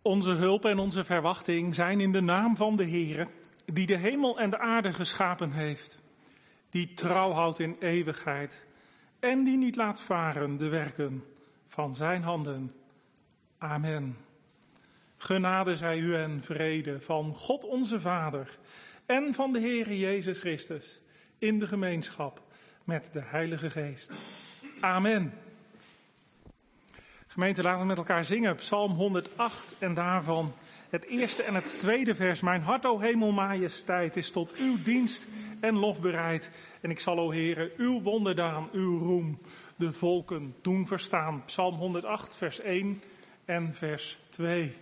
Onze hulp en onze verwachting zijn in de naam van de Heere, die de hemel en de aarde geschapen heeft, die trouw houdt in eeuwigheid en die niet laat varen de werken van zijn handen. Amen. Genade zij u en vrede van God onze Vader en van de Heere Jezus Christus in de gemeenschap met de Heilige Geest. Amen. Gemeente, laten we met elkaar zingen, Psalm 108 en daarvan het eerste en het tweede vers. Mijn hart, o hemel, majesteit, is tot uw dienst en lof bereid. En ik zal, o Heere, uw wonderdaan, uw roem, de volken doen verstaan. Psalm 108, vers 1 en vers 2.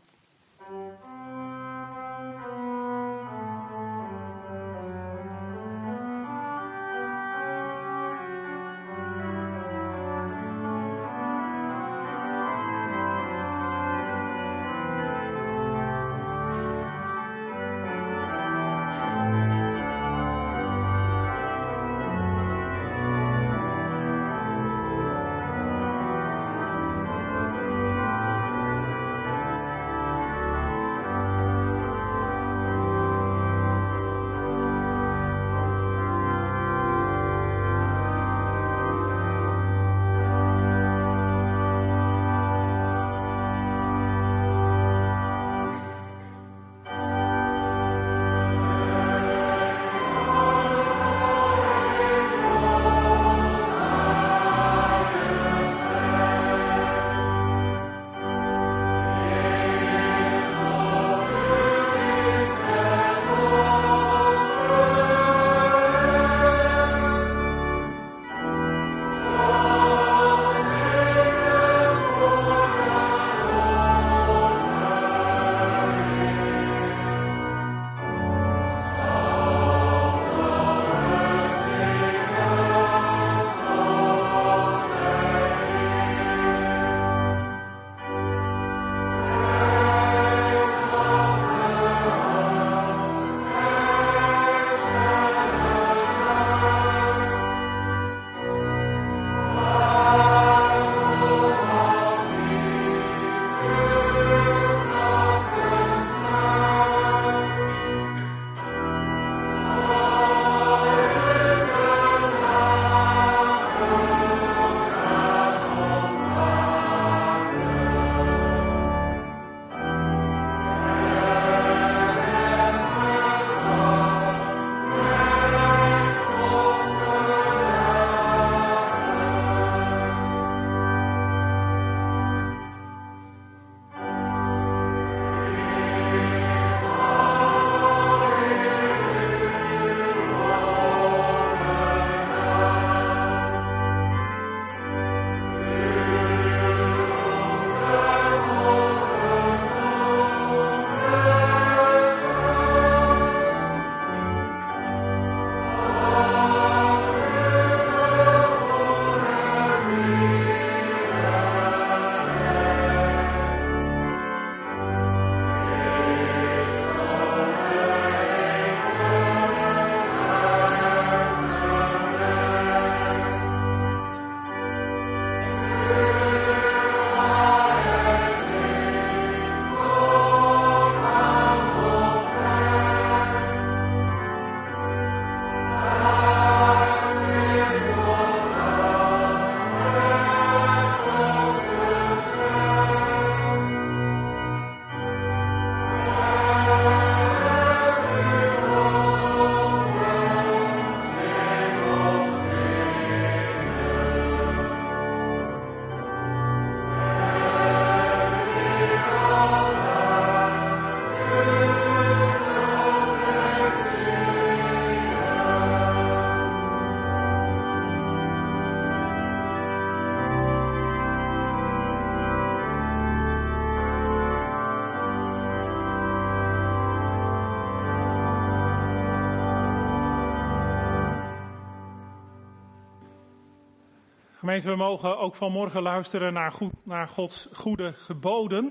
Gemeente, we mogen ook vanmorgen luisteren naar Gods goede geboden.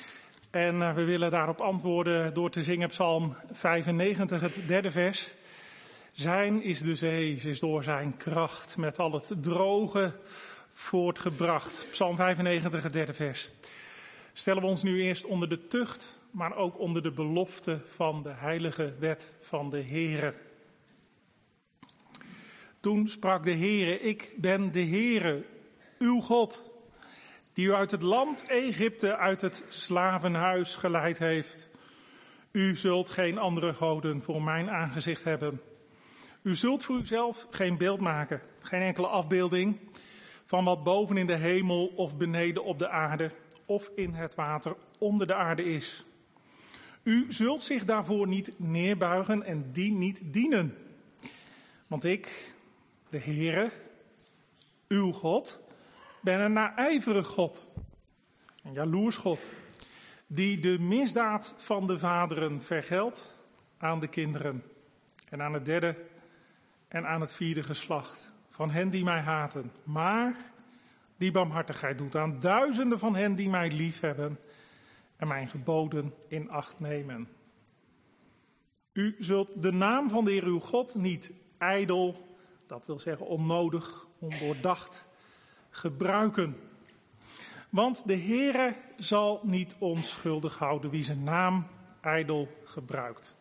En we willen daarop antwoorden door te zingen Psalm 95, het derde vers. Zijn is de zee, is door zijn kracht met al het droge voortgebracht. Psalm 95, het derde vers. stellen we ons nu eerst onder de tucht, maar ook onder de belofte van de heilige wet van de Heere. Toen sprak de Heere: ik ben de Heere, uw God, die u uit het land Egypte, uit het slavenhuis geleid heeft. U zult geen andere goden voor mijn aangezicht hebben. U zult voor uzelf geen beeld maken, geen enkele afbeelding van wat boven in de hemel of beneden op de aarde of in het water onder de aarde is. U zult zich daarvoor niet neerbuigen en die niet dienen. Want ik, de Heere, uw God, ben een naijverig God, een jaloers God, die de misdaad van de vaderen vergeldt aan de kinderen en aan het derde en aan het vierde geslacht van hen die mij haten, maar die barmhartigheid doet aan duizenden van hen die mij liefhebben en mijn geboden in acht nemen. U zult de naam van de Heer uw God niet ijdel, dat wil zeggen onnodig, ondoordacht, gebruiken. Want de Heere zal niet onschuldig houden wie zijn naam ijdel gebruikt.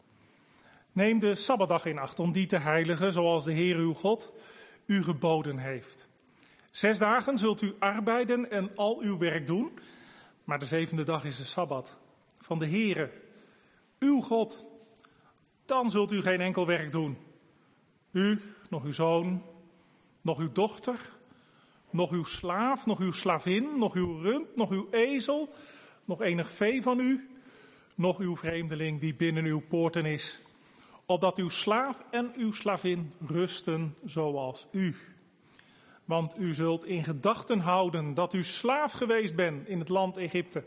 Neem de Sabbatdag in acht om die te heiligen zoals de Heer uw God u geboden heeft. 6 dagen zult u arbeiden en al uw werk doen, maar de 7e dag is de Sabbat van de Heere, uw God. Dan zult u geen enkel werk doen. U, nog uw zoon, nog uw dochter, nog uw slaaf, nog uw slavin, nog uw rund, nog uw ezel, nog enig vee van u, nog uw vreemdeling die binnen uw poorten is, opdat uw slaaf en uw slavin rusten zoals u. Want u zult in gedachten houden dat u slaaf geweest bent in het land Egypte.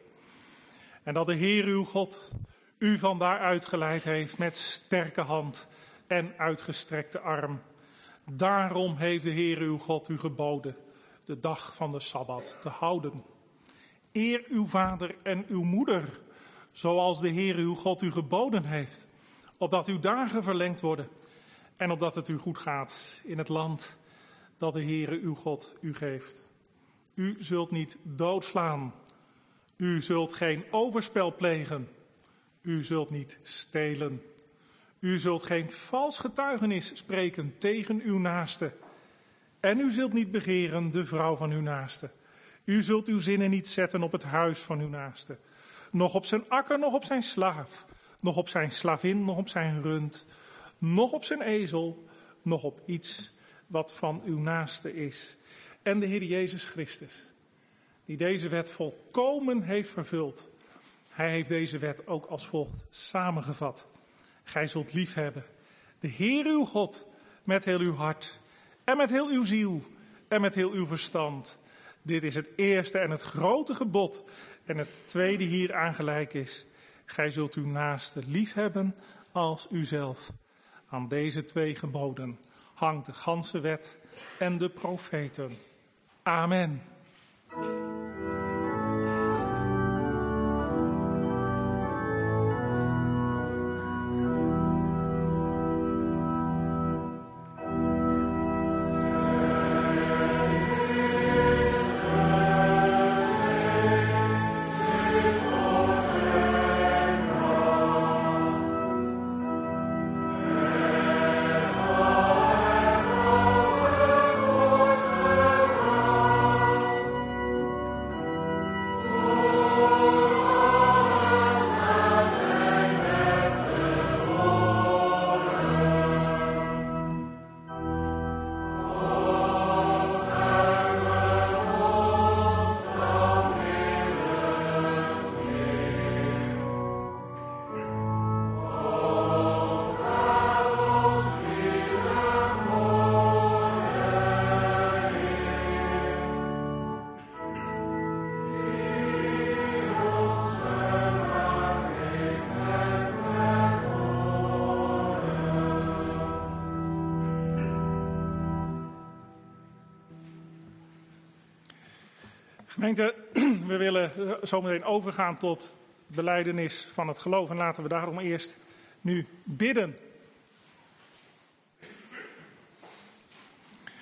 En dat de Heer uw God u van daaruit geleid heeft met sterke hand en uitgestrekte arm. Daarom heeft de Heer uw God u geboden de dag van de Sabbat te houden. Eer uw vader en uw moeder, zoals de Heer uw God u geboden heeft, opdat uw dagen verlengd worden en opdat het u goed gaat in het land dat de Heere uw God u geeft. U zult niet doodslaan. U zult geen overspel plegen. U zult niet stelen. U zult geen vals getuigenis spreken tegen uw naaste. En u zult niet begeren de vrouw van uw naaste. U zult uw zinnen niet zetten op het huis van uw naaste. Nog op zijn akker, nog op zijn slaaf. Nog op zijn slavin, nog op zijn rund. Nog op zijn ezel, nog op iets wat van uw naaste is. En de Heer Jezus Christus, die deze wet volkomen heeft vervuld. Hij heeft deze wet ook als volgt samengevat. Gij zult liefhebben de Heer uw God met heel uw hart en met heel uw ziel en met heel uw verstand. Dit is het eerste en het grote gebod. En het tweede hier aangelijk is: gij zult uw naaste liefhebben als uzelf. Aan deze 2 geboden hangt de ganse wet en de profeten. Amen. Gemeente, we willen zometeen overgaan tot belijdenis van het geloof. En laten we daarom eerst nu bidden.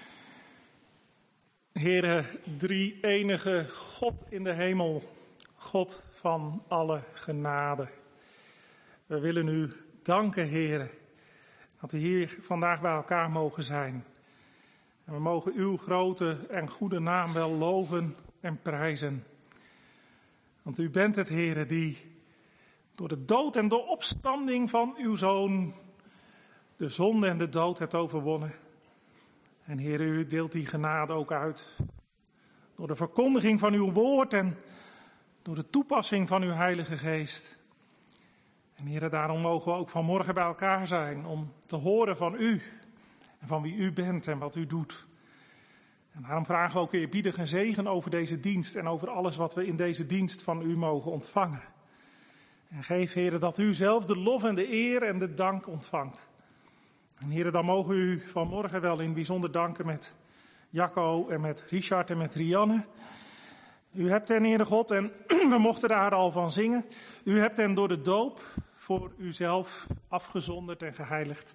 Heere, drie enige God in de hemel, God van alle genade. We willen u danken, Heere, dat we hier vandaag bij elkaar mogen zijn. En we mogen uw grote en goede naam wel loven en prijzen. Want u bent het, Heere, die door de dood en de opstanding van uw Zoon de zonde en de dood hebt overwonnen. En Heere, u deelt die genade ook uit. Door de verkondiging van uw woord en door de toepassing van uw Heilige Geest. En Heere, daarom mogen we ook vanmorgen bij elkaar zijn om te horen van u. En van wie u bent en wat u doet. En daarom vragen we ook eerbiedige zegen over deze dienst en over alles wat we in deze dienst van u mogen ontvangen. En geef, Heere, dat u zelf de lof en de eer en de dank ontvangt. En Heere, dan mogen we u vanmorgen wel in bijzonder danken met Jacco en met Richard en met Rianne. U hebt hen, Heere God, en we mochten daar al van zingen. U hebt hen door de doop voor uzelf afgezonderd en geheiligd.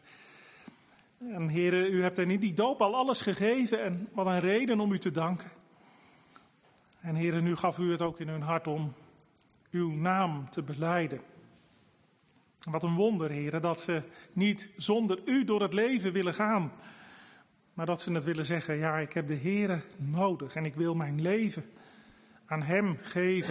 En Heere, u hebt hen in die doop al alles gegeven en wat een reden om u te danken. En Heere, nu gaf u het ook in hun hart om uw naam te belijden. Wat een wonder, Heere, dat ze niet zonder u door het leven willen gaan. Maar dat ze het willen zeggen, ja, ik heb de Heere nodig en ik wil mijn leven aan hem geven.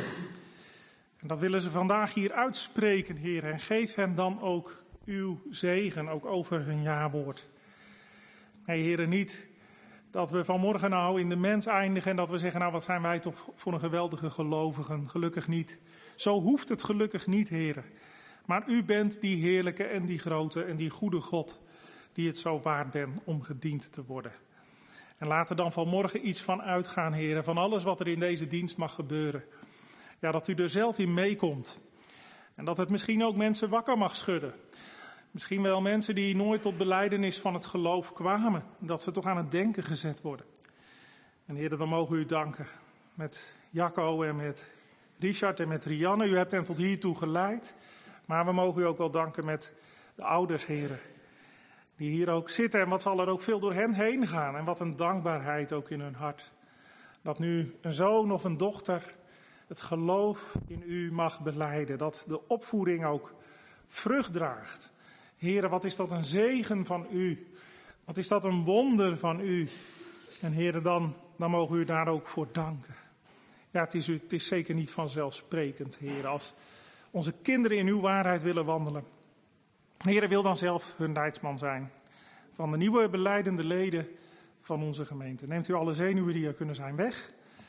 En dat willen ze vandaag hier uitspreken, Heere. En geef hen dan ook uw zegen, ook over hun jawoord. Nee, Heere, niet dat we vanmorgen nou in de mens eindigen en dat we zeggen, nou wat zijn wij toch voor een geweldige gelovigen. Gelukkig niet. Zo hoeft het gelukkig niet, Heere. Maar u bent die heerlijke en die grote en die goede God die het zo waard bent om gediend te worden. En laat er dan vanmorgen iets van uitgaan, Heere, van alles wat er in deze dienst mag gebeuren. Ja, dat u er zelf in meekomt. En dat het misschien ook mensen wakker mag schudden. Misschien wel mensen die nooit tot belijdenis van het geloof kwamen. Dat ze toch aan het denken gezet worden. En Heere, dan mogen we u danken. Met Jacco en met Richard en met Rianne. U hebt hen tot hiertoe geleid. Maar we mogen u ook wel danken met de ouders, Heere. Die hier ook zitten en wat zal er ook veel door hen heen gaan. En wat een dankbaarheid ook in hun hart. Dat nu een zoon of een dochter het geloof in u mag belijden. Dat de opvoeding ook vrucht draagt. Heere, wat is dat een zegen van u. Wat is dat een wonder van u. En Heere, dan mogen we u daar ook voor danken. Ja, het is zeker niet vanzelfsprekend, Heere, als onze kinderen in uw waarheid willen wandelen. Heere, wil dan zelf hun leidsman zijn. Van de nieuwe belijdende leden van onze gemeente. Neemt u alle zenuwen die er kunnen zijn weg.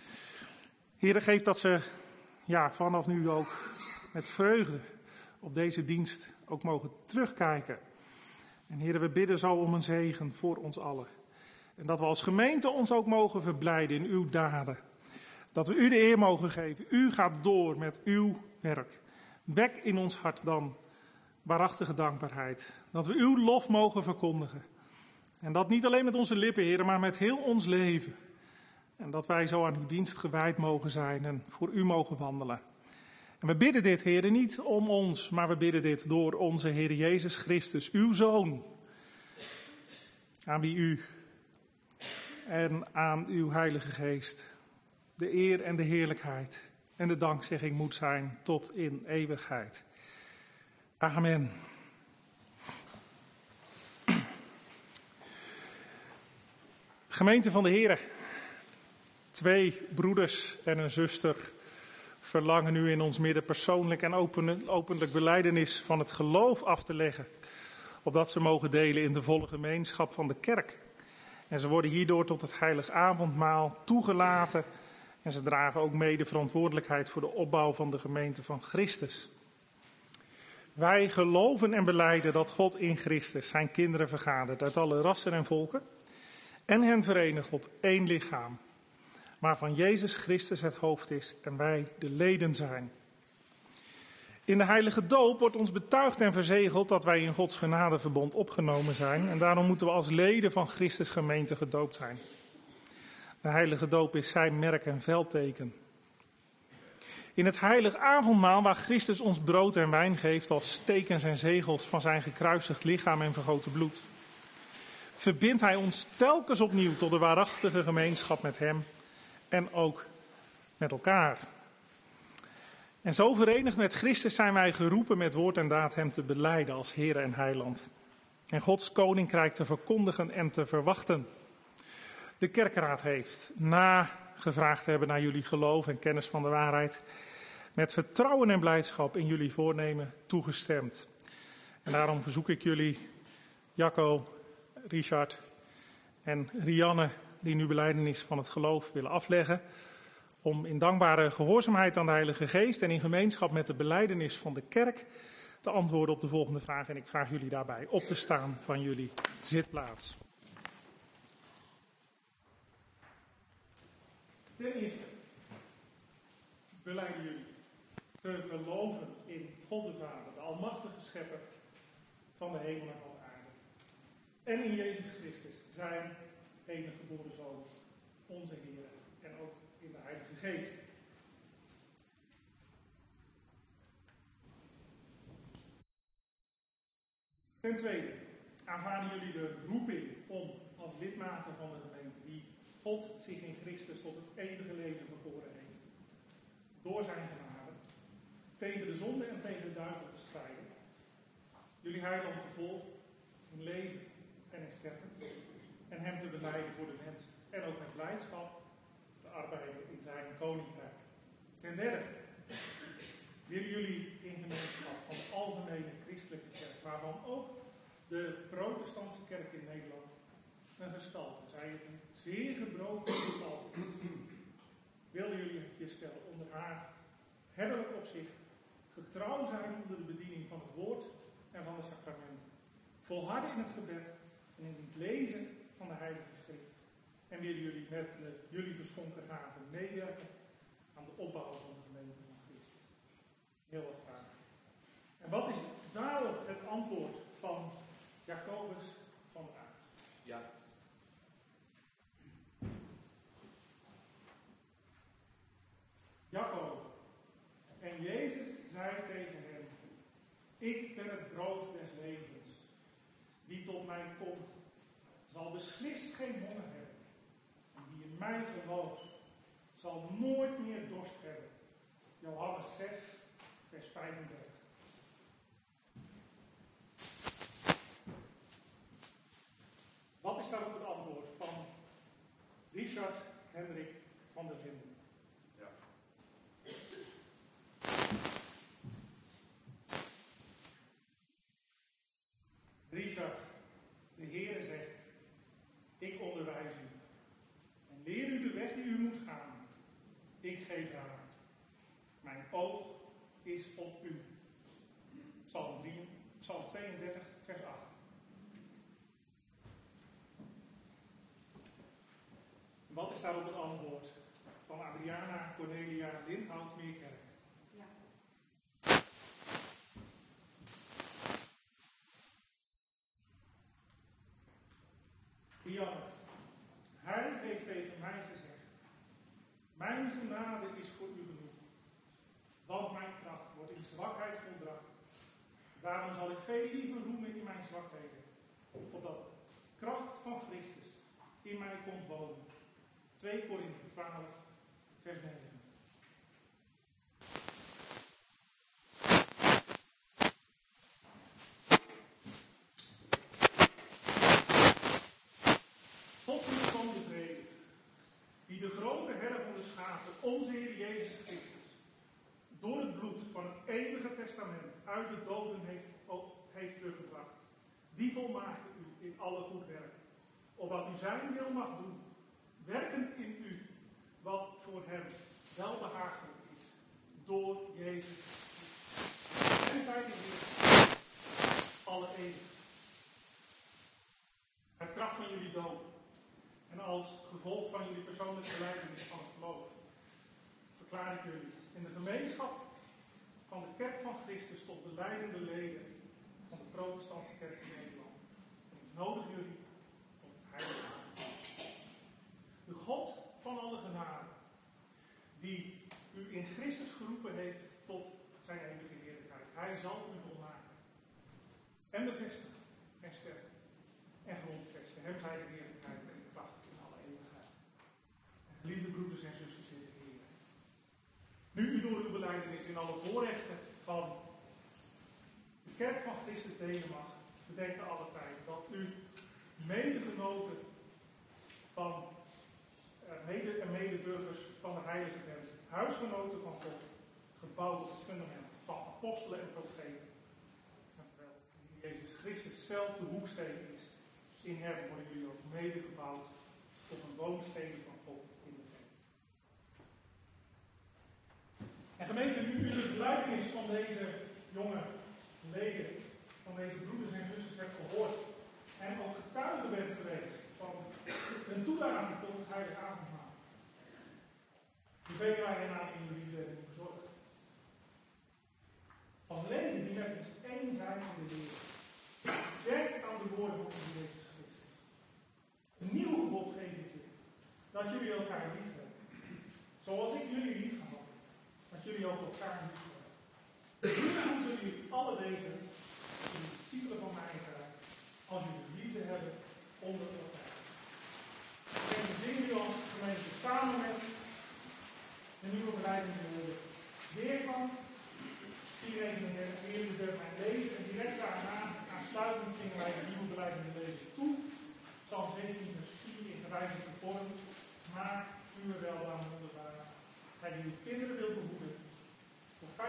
Heere, geef dat ze vanaf nu ook met vreugde op deze dienst ook mogen terugkijken. En Heere, we bidden zo om een zegen voor ons allen. En dat we als gemeente ons ook mogen verblijden in uw daden. Dat we u de eer mogen geven. U gaat door met uw werk. Wek in ons hart dan waarachtige dankbaarheid. Dat we uw lof mogen verkondigen. En dat niet alleen met onze lippen, Heere, maar met heel ons leven. En dat wij zo aan uw dienst gewijd mogen zijn en voor u mogen wandelen. En we bidden dit, Heere, niet om ons, maar we bidden dit door onze Heer Jezus Christus, uw Zoon. Aan wie u en aan uw Heilige Geest de eer en de heerlijkheid en de dankzegging moet zijn tot in eeuwigheid. Amen. Gemeente van de Heere, 2 broeders en een zuster verlangen nu in ons midden persoonlijk en openlijk belijdenis van het geloof af te leggen, opdat ze mogen delen in de volle gemeenschap van de kerk. En ze worden hierdoor tot het heilig avondmaal toegelaten en ze dragen ook mee de verantwoordelijkheid voor de opbouw van de gemeente van Christus. Wij geloven en belijden dat God in Christus zijn kinderen vergadert uit alle rassen en volken en hen verenigt tot één lichaam, waarvan Jezus Christus het hoofd is en wij de leden zijn. In de heilige doop wordt ons betuigd en verzegeld dat wij in Gods genadeverbond opgenomen zijn en daarom moeten we als leden van Christus gemeente gedoopt zijn. De heilige doop is zijn merk en veldteken. In het heilig avondmaal waar Christus ons brood en wijn geeft als tekens en zegels van zijn gekruisigd lichaam en vergoten bloed, verbindt hij ons telkens opnieuw tot de waarachtige gemeenschap met hem en ook met elkaar. En zo verenigd met Christus zijn wij geroepen met woord en daad hem te belijden als Heer en Heiland. En Gods koninkrijk te verkondigen en te verwachten. De kerkraad heeft, na gevraagd te hebben naar jullie geloof en kennis van de waarheid, met vertrouwen en blijdschap in jullie voornemen toegestemd. En daarom verzoek ik jullie, Jacco, Richard en Rianne, die nu belijdenis van het geloof willen afleggen, om in dankbare gehoorzaamheid aan de Heilige Geest en in gemeenschap met de belijdenis van de kerk te antwoorden op de volgende vraag. En ik vraag jullie daarbij op te staan van jullie zitplaats. Ten eerste belijden jullie te geloven in God de Vader, de almachtige schepper van de hemel en van de aarde. En in Jezus Christus, zijn enige geboren Zoon, onze Heer, en ook in de Heilige Geest. Ten tweede aanvaarden jullie de roeping om als lidmaten van de gemeente, die God zich in Christus tot het eeuwige leven verkoren heeft, door zijn genade, tegen de zonde en tegen de duivel te strijden, jullie heiland te volgen in leven en in sterven, en hem te belijden voor de mensen, en ook met blijdschap te arbeiden in zijn koninkrijk. Ten derde willen jullie in gemeenschap van de algemene christelijke kerk, waarvan ook de protestantse kerk in Nederland een gestalte, zij het een zeer gebroken gestalte, willen jullie je stellen onder haar herderlijk opzicht, getrouw zijn onder de bediening van het woord en van de sacramenten, volharden in het gebed en in het lezen van de Heilige Schrift. En willen jullie met de jullie geschonken gaven meewerken aan de opbouw van de gemeente van Christus. Heel wat vragen. En wat is daarop het antwoord van Jacobus van der Aar? Ja. Jacob. En Jezus zei tegen hem: ik ben het brood des levens. Wie tot mij komt, zal beslist geen honger hebben. En wie in mij gelooft, zal nooit meer dorst hebben. Johannes 6, vers 35. Wat is daarop het antwoord van Richard Hendrik van der Linden? Ja. Richard, de Heere zegt: ik onderwijs u en leer u de weg die u moet gaan. Ik geef raad. Mijn oog is op u. Psalm 32, vers 8. Wat is daarop het antwoord van Adriana Cornelia Lindhout Meerkerk? Ja. Rianne, hij heeft tegen mij gezegd: mijn genade is voor u genoeg, want mijn kracht wordt in zwakheid volbracht. Daarom zal ik veel liever roemen in mijn zwakheden, opdat de kracht van Christus in mij komt wonen. 2 Korinthe 12, vers 9. God van de vrede, die de grote herder van de schapen, onze Heer Jezus Christus, door het bloed van het eeuwige testament uit de doden heeft teruggebracht, die volmaken u in alle goed werk, opdat u zijn wil mag doen, werkend in u, wat voor hem welbehagelijk is, door Jezus Christus. En zij de Heer, alle eeuwen. Uit kracht van jullie dood en als gevolg van jullie persoonlijke belijdenis van het geloof, verklaar ik jullie in de gemeenschap van de kerk van Christus tot de leidende leden van de protestantse kerk in Nederland. En ik nodig jullie tot het heilige avond. De God van alle genade, die u in Christus geroepen heeft tot zijn eeuwige heerlijkheid. Hij zal u volmaken en bevestigen en sterken en grondvesten. Hem zij de heerlijkheid en de kracht in alle eeuwigheid. Lieve broeders en zusters in de Heer, nu u door uw beleid belijdenis in alle voorrechten van de kerk van Christus Denemarken, bedenk alle tijd dat u medegenoten van en medeburgers van de heilige bent, huisgenoten van God, gebouwd op het fundament van apostelen en profeten. En terwijl Jezus Christus zelf de hoeksteen is, in hem worden jullie ook medegebouwd op een woonsteen van God in de geest. En gemeente, nu u de belijdenis van deze jonge leden, van deze broeders en zusters hebt gehoord en ook getuige bent geweest van een toenadering tot het heilige avondmaal, bevelen wij hen aan in uw liefde en uw zorg. Als leden die met ons één zijn in de Heer, denk aan de woorden van onze Jezus Christus. Een nieuw gebod geef ik je, dat jullie elkaar lief hebben. Zoals ik jullie lief gehad heb, dat jullie ook elkaar lief hebben. Hieraan zullen jullie alle weten, de discipelen van mij zijn, als jullie liefde hebben onder elkaar. En we zingen nu als gemeente samen met de nieuwe belijdenis woorden. Weer van 4:39, Heer, u bent mijn leven. En direct daarna, aansluitend, zingen wij de nieuwe belijdenis lezen toe. Psalm 17, vers 4 in gewijzigde vorm. Maar uw weldaad wonderbaar. Hij die uw kinderen wil behoeden. Voor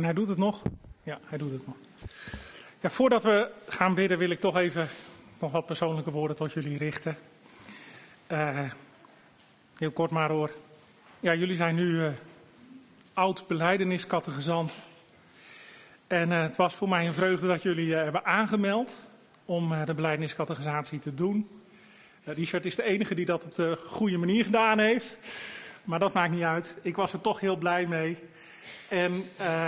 hij doet het nog. Ja, hij doet het nog. Ja, voordat we gaan bidden wil ik toch even nog wat persoonlijke woorden tot jullie richten. Heel kort maar hoor. Ja, jullie zijn nu oud-belijdeniscategezant. En het was voor mij een vreugde dat jullie hebben aangemeld om de belijdeniscatechisatie te doen. Richard is de enige die dat op de goede manier gedaan heeft. Maar dat maakt niet uit. Ik was er toch heel blij mee. En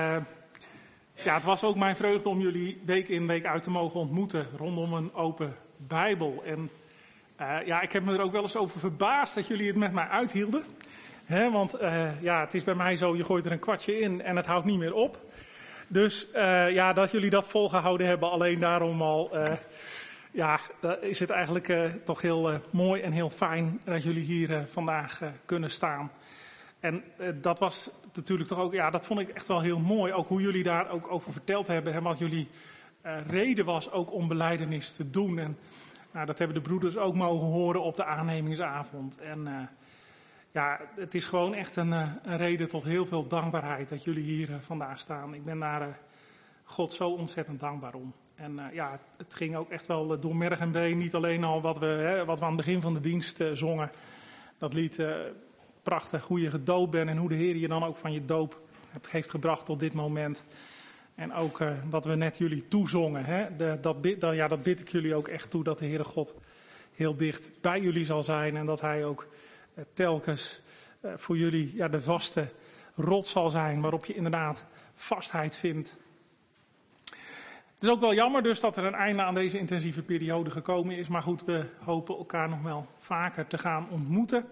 ja, het was ook mijn vreugde om jullie week in week uit te mogen ontmoeten rondom een open Bijbel. En ja, ik heb me er ook wel eens over verbaasd dat jullie het met mij uithielden. Want ja, het is bij mij zo, je gooit er een kwartje in en het houdt niet meer op. Dus ja, dat jullie dat volgehouden hebben, alleen daarom al, ja, is het eigenlijk toch heel mooi en heel fijn dat jullie hier vandaag kunnen staan. En dat was natuurlijk toch ook, ja, dat vond ik echt wel heel mooi. Ook hoe jullie daar ook over verteld hebben en wat jullie reden was ook om belijdenis te doen. En nou, dat hebben de broeders ook mogen horen op de aannemingsavond. En ja, het is gewoon echt een reden tot heel veel dankbaarheid dat jullie hier vandaag staan. Ik ben daar God zo ontzettend dankbaar om. En ja, het ging ook echt wel door merg en been. Niet alleen al wat we aan het begin van de dienst zongen. Dat lied prachtig, hoe je gedoopt bent en hoe de Heer je dan ook van je doop heeft gebracht tot dit moment. En ook wat we net jullie toezongen. Dat bid ik jullie ook echt toe, dat de Heere God heel dicht bij jullie zal zijn. En dat Hij ook telkens voor jullie ja, de vaste rots zal zijn, waarop je inderdaad vastheid vindt. Het is ook wel jammer dus dat er een einde aan deze intensieve periode gekomen is. Maar goed, we hopen elkaar nog wel vaker te gaan ontmoeten.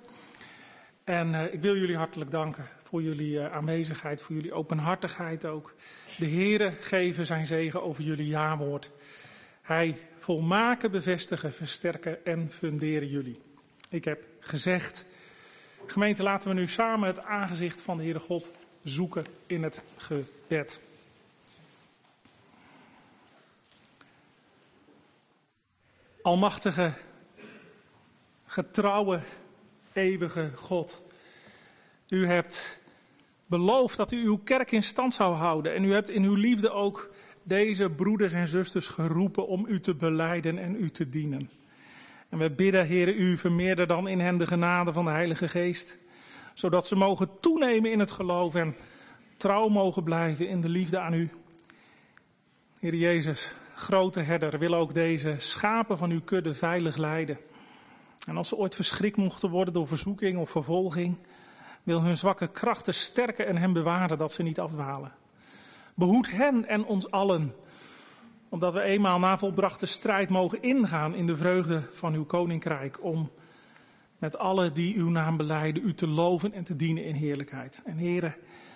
En ik wil jullie hartelijk danken voor jullie aanwezigheid, voor jullie openhartigheid ook. De Heere geven zijn zegen over jullie jawoord. Hij volmaken, bevestigen, versterken en funderen jullie. Ik heb gezegd, gemeente, laten we nu samen het aangezicht van de Heere God zoeken in het gebed. Almachtige, getrouwe, eeuwige God. U hebt beloofd dat u uw kerk in stand zou houden. En u hebt in uw liefde ook deze broeders en zusters geroepen om u te belijden en u te dienen. En we bidden, Heere, u vermeerder dan in hen de genade van de Heilige Geest. Zodat ze mogen toenemen in het geloof en trouw mogen blijven in de liefde aan u. Heere Jezus, grote herder, wil ook deze schapen van uw kudde veilig leiden. En als ze ooit verschrikt mochten worden door verzoeking of vervolging, wil hun zwakke krachten sterken en hen bewaren dat ze niet afdwalen. Behoed hen en ons allen, omdat we eenmaal na volbrachte strijd mogen ingaan in de vreugde van uw koninkrijk, om met allen die uw naam belijden u te loven en te dienen in heerlijkheid. En Heere,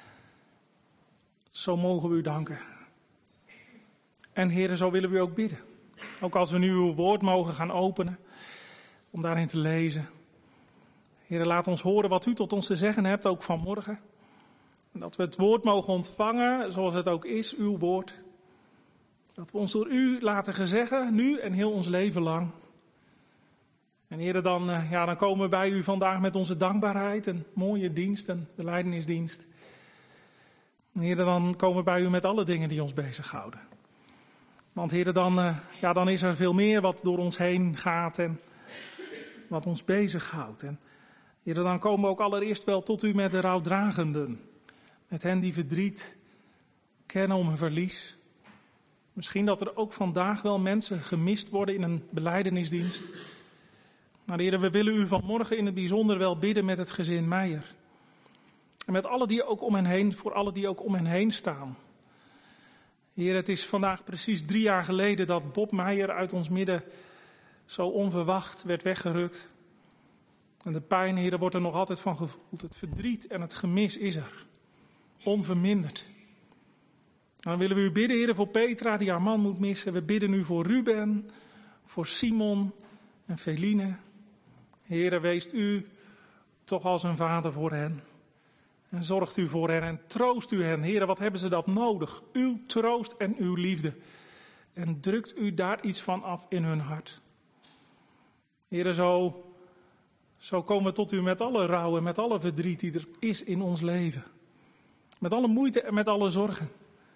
zo mogen we u danken. En Heere, zo willen we u ook bidden. Ook als we nu uw woord mogen gaan openen, om daarin te lezen. Heere, laat ons horen wat u tot ons te zeggen hebt, ook vanmorgen. En dat we het woord mogen ontvangen, zoals het ook is, uw woord. Dat we ons door u laten gezeggen, nu en heel ons leven lang. En Heere, dan komen we bij u vandaag met onze dankbaarheid, een mooie dienst, een belijdenisdienst. En Heere, dan komen we bij u met alle dingen die ons bezighouden. Want Heere, dan is er veel meer wat door ons heen gaat en wat ons bezighoudt. En Heere, dan komen we ook allereerst wel tot u met de rouwdragenden. Met hen die verdriet kennen om hun verlies. Misschien dat er ook vandaag wel mensen gemist worden in een belijdenisdienst. Maar Heere, we willen u vanmorgen in het bijzonder wel bidden met het gezin Meijer. En met alle die ook om hen heen, voor alle die ook om hen heen staan. Heer, het is vandaag precies 3 jaar geleden dat Bob Meijer uit ons midden zo onverwacht werd weggerukt. En de pijn, Heer, wordt er nog altijd van gevoeld. Het verdriet en het gemis is er. Onverminderd. Dan willen we u bidden, Heer, voor Petra die haar man moet missen. We bidden u voor Ruben, voor Simon en Feline. Heer, weest u toch als een vader voor hen. En zorgt u voor hen en troost u hen. Heer, wat hebben ze dat nodig? Uw troost en uw liefde. En drukt u daar iets van af in hun hart. Heer, zo komen we tot u met alle rouw en met alle verdriet die er is in ons leven. Met alle moeite en met alle zorgen.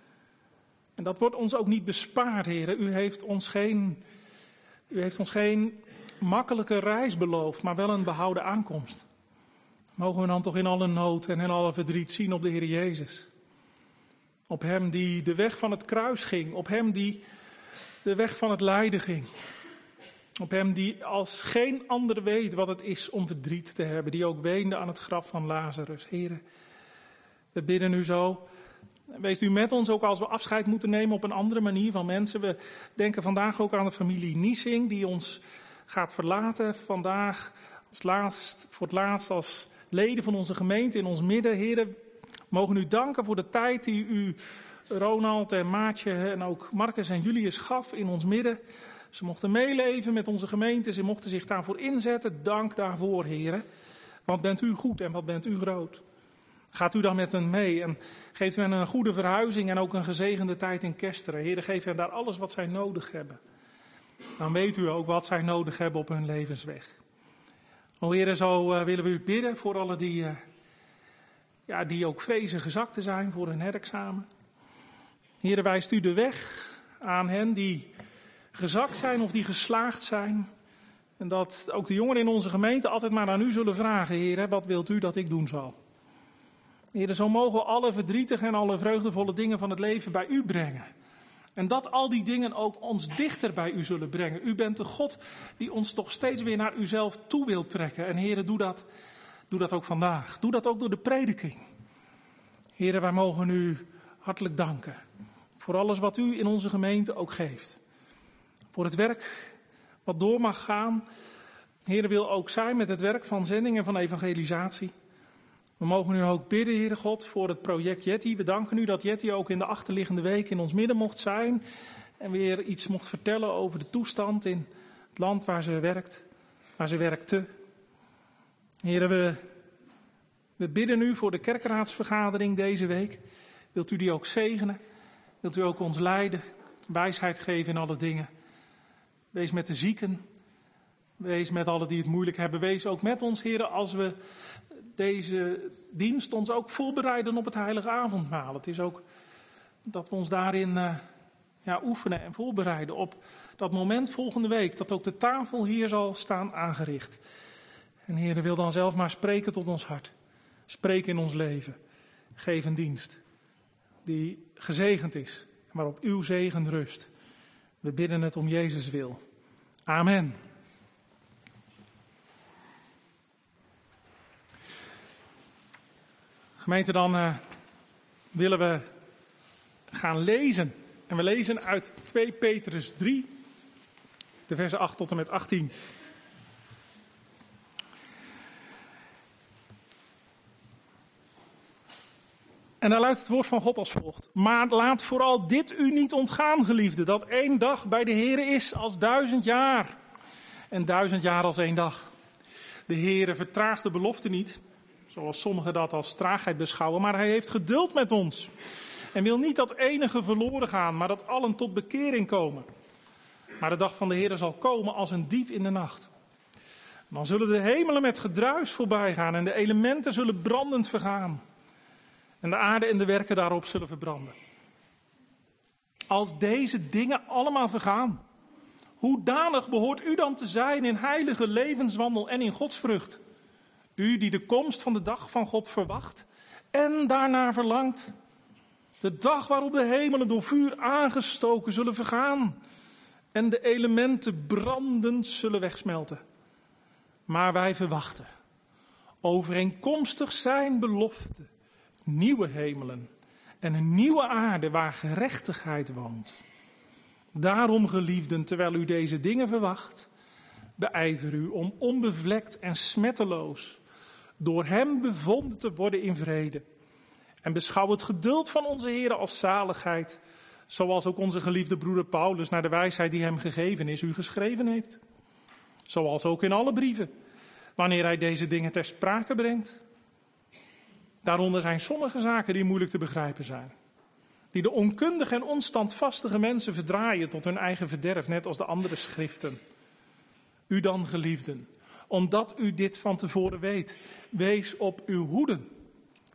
En dat wordt ons ook niet bespaard, Heer. U heeft ons geen makkelijke reis beloofd, maar wel een behouden aankomst. Mogen we dan toch in alle nood en in alle verdriet zien op de Heer Jezus. Op hem die de weg van het kruis ging. Op hem die de weg van het lijden ging. Op hem die als geen ander weet wat het is om verdriet te hebben. Die ook weende aan het graf van Lazarus. Heren, we bidden u zo. Wees u met ons ook als we afscheid moeten nemen op een andere manier van mensen. We denken vandaag ook aan de familie Niesing die ons gaat verlaten. Vandaag voor het laatst als leden van onze gemeente in ons midden. Heren, mogen u danken voor de tijd die u Ronald en Maatje en ook Marcus en Julius gaf in ons midden. Ze mochten meeleven met onze gemeente, ze mochten zich daarvoor inzetten. Dank daarvoor, heren. Wat bent u goed en wat bent u groot. Gaat u dan met hen mee en geeft u hen een goede verhuizing en ook een gezegende tijd in Kesteren. Heren, geef hen daar alles wat zij nodig hebben. Dan weet u ook wat zij nodig hebben op hun levensweg. O heren, zo willen we u bidden voor alle die ook vrezen gezakt te zijn voor hun herexamen. Heren, wijst u de weg aan hen die gezakt zijn of die geslaagd zijn. En dat ook de jongeren in onze gemeente altijd maar aan u zullen vragen, heren, wat wilt u dat ik doen zal? Heren, zo mogen we alle verdrietige en alle vreugdevolle dingen van het leven bij u brengen. En dat al die dingen ook ons dichter bij u zullen brengen. U bent de God die ons toch steeds weer naar uzelf toe wil trekken. En heren, doe dat ook vandaag. Doe dat ook door de prediking. Heren, wij mogen u hartelijk danken voor alles wat u in onze gemeente ook geeft. Voor het werk wat door mag gaan. Heren, wil ook zijn met het werk van zending en van evangelisatie. We mogen u ook bidden, Heere God, voor het project Jetty. We danken u dat Jetty ook in de achterliggende week in ons midden mocht zijn. En weer iets mocht vertellen over de toestand in het land waar ze werkte. Heren, we bidden u voor de kerkraadsvergadering deze week. Wilt u die ook zegenen? Wilt u ook ons leiden? Wijsheid geven in alle dingen. Wees met de zieken. Wees met allen die het moeilijk hebben. Wees ook met ons, heren, als we deze dienst ons ook voorbereiden op het heilige avondmaal. Het is ook dat we ons daarin oefenen en voorbereiden op dat moment volgende week. Dat ook de tafel hier zal staan aangericht. En heren, wil dan zelf maar spreken tot ons hart. Spreek in ons leven. Geef een dienst die gezegend is, waarop uw zegen rust. We bidden het om Jezus wil. Amen. Gemeente, dan willen we gaan lezen. En we lezen uit 2 Petrus 3, de versen 8 tot en met 18. En daar luidt het woord van God als volgt. Maar laat vooral dit u niet ontgaan, geliefden, dat 1 dag bij de Heere is als 1000 jaar. En 1000 jaar als 1 dag. De Heere vertraagt de belofte niet, zoals sommigen dat als traagheid beschouwen, maar hij heeft geduld met ons. En wil niet dat enige verloren gaan, maar dat allen tot bekering komen. Maar de dag van de Heere zal komen als een dief in de nacht. En dan zullen de hemelen met gedruis voorbij gaan en de elementen zullen brandend vergaan. En de aarde en de werken daarop zullen verbranden. Als deze dingen allemaal vergaan, hoedanig behoort u dan te zijn in heilige levenswandel en in godsvrucht? U die de komst van de dag van God verwacht en daarnaar verlangt. De dag waarop de hemelen door vuur aangestoken zullen vergaan en de elementen brandend zullen wegsmelten. Maar wij verwachten, overeenkomstig zijn belofte, nieuwe hemelen en een nieuwe aarde waar gerechtigheid woont. Daarom, geliefden, terwijl u deze dingen verwacht, beijver u om onbevlekt en smetteloos door hem bevonden te worden in vrede. En beschouw het geduld van onze Heer als zaligheid, zoals ook onze geliefde broeder Paulus naar de wijsheid die hem gegeven is, u geschreven heeft. Zoals ook in alle brieven, wanneer hij deze dingen ter sprake brengt. Daaronder zijn sommige zaken die moeilijk te begrijpen zijn. Die de onkundige en onstandvastige mensen verdraaien tot hun eigen verderf, net als de andere schriften. U dan, geliefden, omdat u dit van tevoren weet, wees op uw hoeden.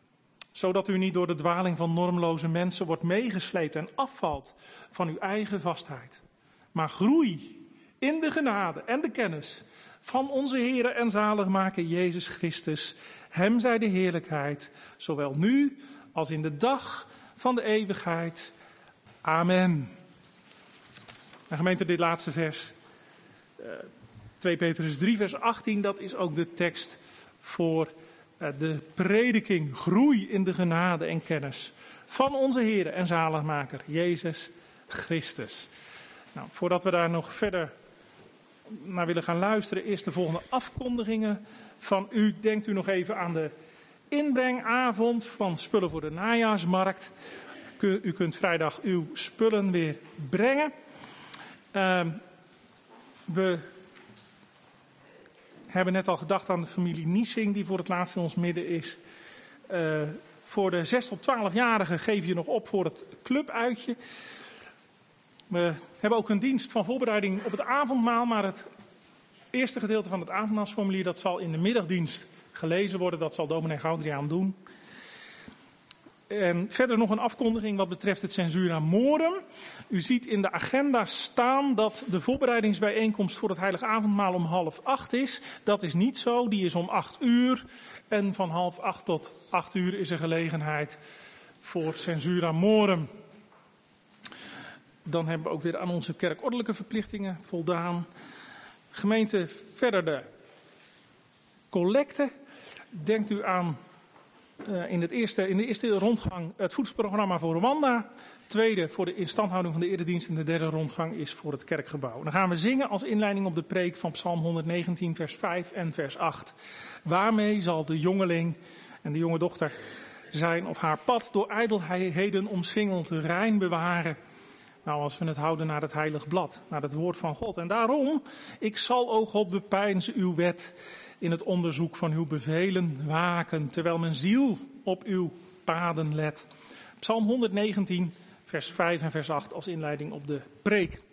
zodat u niet door de dwaling van normloze mensen wordt meegesleept en afvalt van uw eigen vastheid. Maar groei in de genade en de kennis van onze Heere en zaligmaker Jezus Christus. Hem zij de heerlijkheid, zowel nu als in de dag van de eeuwigheid. Amen. En gemeente, dit laatste vers, 2 Petrus 3 vers 18, dat is ook de tekst voor de prediking. Groei in de genade en kennis van onze Heere en zaligmaker Jezus Christus. Nou, voordat we daar nog verder naar willen gaan luisteren, eerst de volgende afkondigingen van u. Denkt u nog even aan de inbrengavond van spullen voor de najaarsmarkt. U kunt vrijdag uw spullen weer brengen. We hebben net al gedacht aan de familie Niesing die voor het laatst in ons midden is. Voor de 6 tot 12-jarigen geef je nog op voor het clubuitje. We hebben ook een dienst van voorbereiding op het avondmaal, maar het eerste gedeelte van het avondmaalsformulier dat zal in de middagdienst gelezen worden. Dat zal dominee Goudriaan doen. En verder nog een afkondiging wat betreft het Censura Morum. U ziet in de agenda staan dat de voorbereidingsbijeenkomst voor het Heilige Avondmaal om 7:30 is. Dat is niet zo, die is om 8:00. En van 7:30 tot 8:00 is er gelegenheid voor Censura Morum. Dan hebben we ook weer aan onze kerkordelijke verplichtingen voldaan. Gemeente, verder de collecte. Denkt u aan in de eerste rondgang het voedselprogramma voor Rwanda. Tweede voor de instandhouding van de eredienst. En de derde rondgang is voor het kerkgebouw. Dan gaan we zingen als inleiding op de preek van Psalm 119 vers 5 en vers 8. Waarmee zal de jongeling en de jonge dochter zijn of haar pad door ijdelheden omsingeld rein bewaren. Nou, als we het houden naar het heilig blad, naar het woord van God. En daarom, ik zal, o God, bepeinzen uw wet in het onderzoek van uw bevelen waken, terwijl mijn ziel op uw paden let. Psalm 119, vers 5 en vers 8 als inleiding op de preek.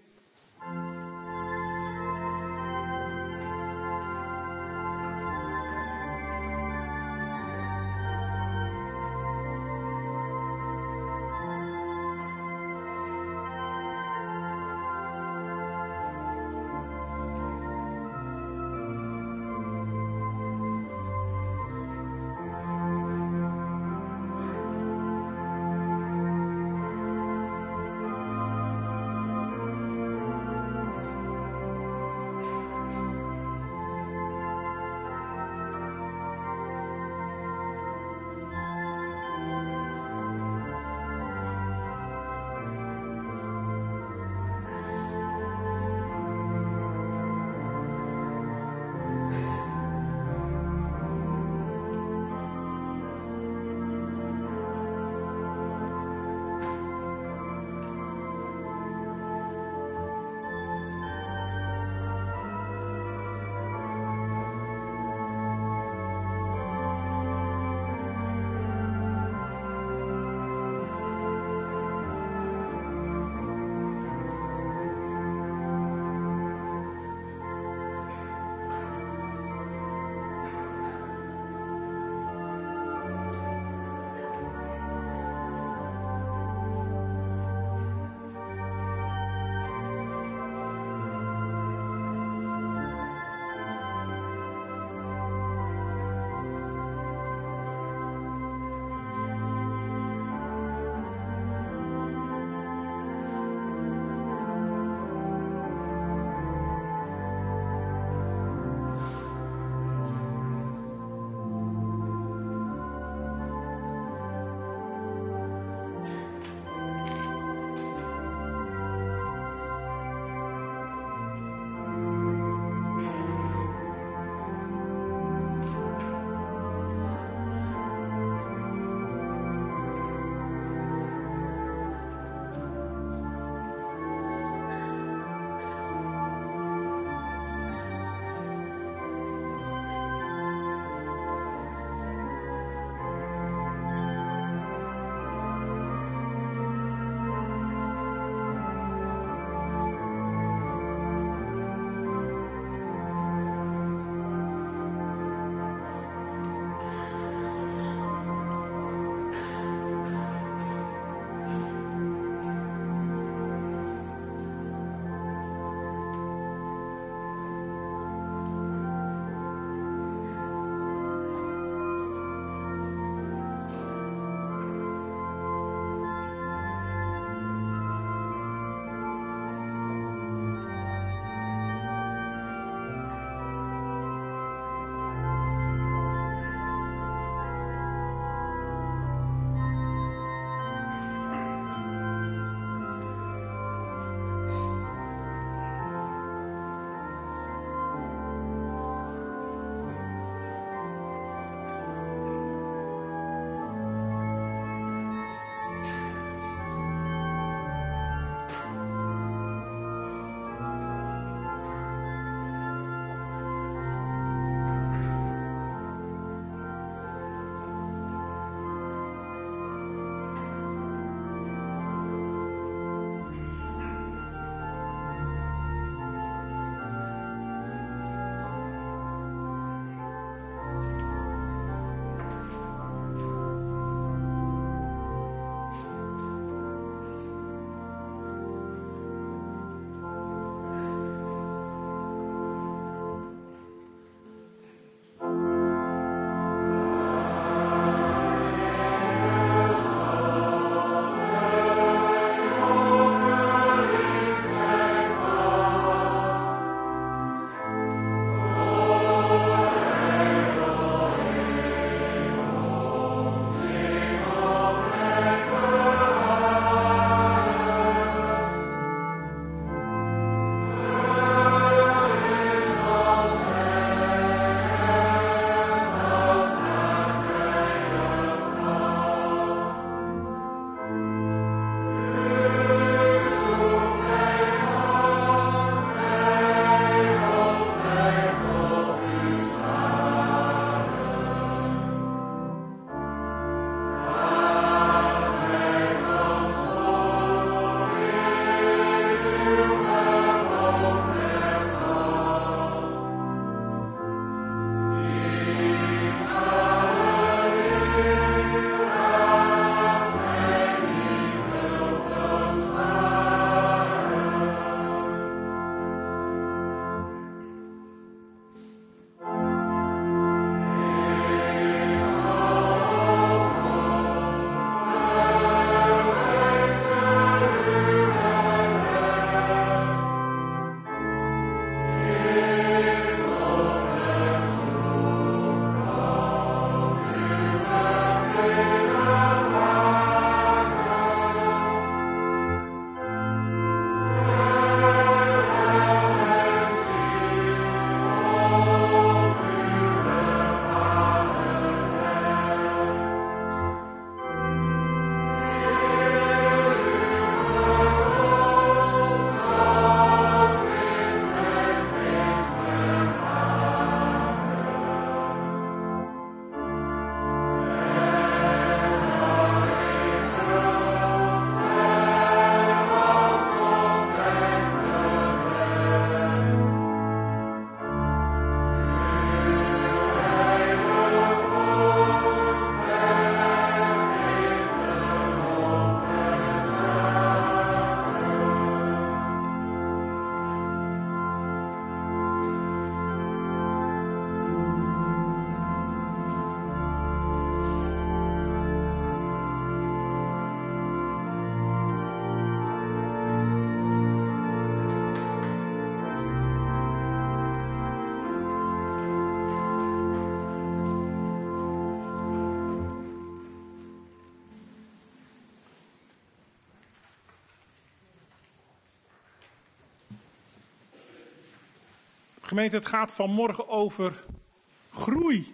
Gemeente, het gaat vanmorgen over groei.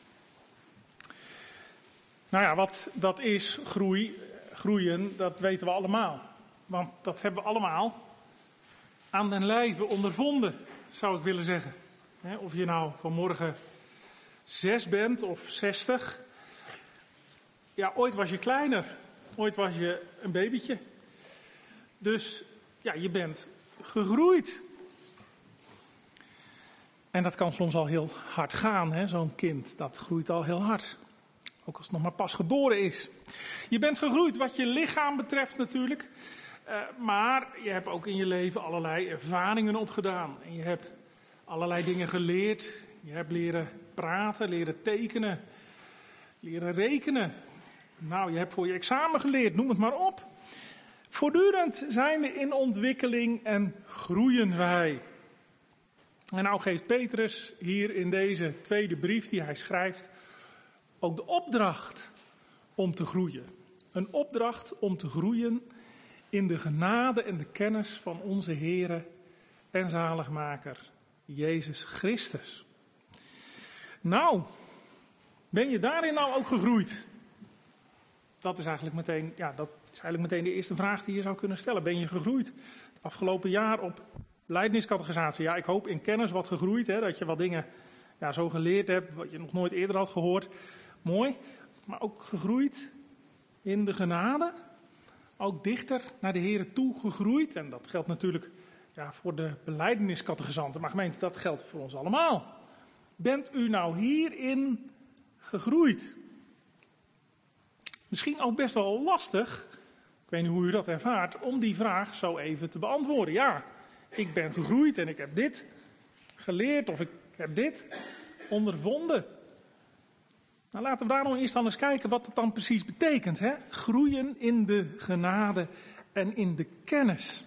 Nou ja, wat dat is, groeien, dat weten we allemaal. Want dat hebben we allemaal aan den lijve ondervonden, zou ik willen zeggen. Of je nou vanmorgen 6 bent of 60. Ja, ooit was je kleiner. Ooit was je een babytje. Dus ja, je bent gegroeid. En dat kan soms al heel hard gaan, hè? Zo'n kind, dat groeit al heel hard. Ook als het nog maar pas geboren is. Je bent gegroeid wat je lichaam betreft natuurlijk. Maar je hebt ook in je leven allerlei ervaringen opgedaan. En je hebt allerlei dingen geleerd. Je hebt leren praten, leren tekenen, leren rekenen. Nou, je hebt voor je examen geleerd, noem het maar op. Voortdurend zijn we in ontwikkeling en groeien wij. En nou geeft Petrus hier in deze tweede brief die hij schrijft ook de opdracht om te groeien. Een opdracht om te groeien in de genade en de kennis van onze Heere en zaligmaker, Jezus Christus. Nou, ben je daarin nou ook gegroeid? Dat is eigenlijk meteen de eerste vraag die je zou kunnen stellen. Ben je gegroeid? Het afgelopen jaar op Belijdeniscatechisatie. Ja, ik hoop in kennis wat gegroeid, hè, dat je wat dingen zo geleerd hebt, wat je nog nooit eerder had gehoord. Mooi, maar ook gegroeid in de genade. Ook dichter naar de Heere toe gegroeid. En dat geldt natuurlijk voor de belijdeniscatechisanten, maar gemeente, dat geldt voor ons allemaal. Bent u nou hierin gegroeid? Misschien ook best wel lastig, ik weet niet hoe u dat ervaart, om die vraag zo even te beantwoorden. Ja, ik ben gegroeid en ik heb dit geleerd of ik heb dit ondervonden. Nou, laten we daar nog eerst eens kijken wat het dan precies betekent. Hè? Groeien in de genade en in de kennis.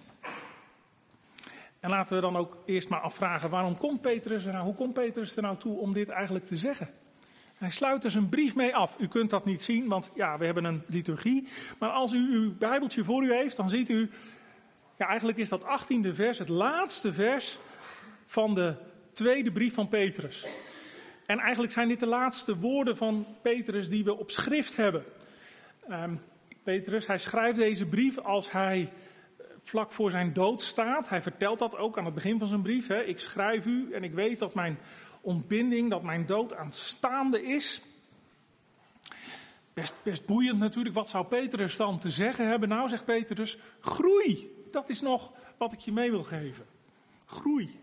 En laten we dan ook eerst maar afvragen, hoe komt Petrus er nou toe om dit eigenlijk te zeggen? Hij sluit dus een brief mee af. U kunt dat niet zien, want we hebben een liturgie. Maar als u uw Bijbeltje voor u heeft, dan ziet u, eigenlijk is dat 18e vers, het laatste vers van de tweede brief van Petrus. En eigenlijk zijn dit de laatste woorden van Petrus die we op schrift hebben. Petrus, hij schrijft deze brief als hij vlak voor zijn dood staat. Hij vertelt dat ook aan het begin van zijn brief. Hè. Ik schrijf u en ik weet dat mijn ontbinding, dat mijn dood aanstaande is. Best boeiend natuurlijk. Wat zou Petrus dan te zeggen hebben? Nou, zegt Petrus, groei. Dat is nog wat ik je mee wil geven. Groei.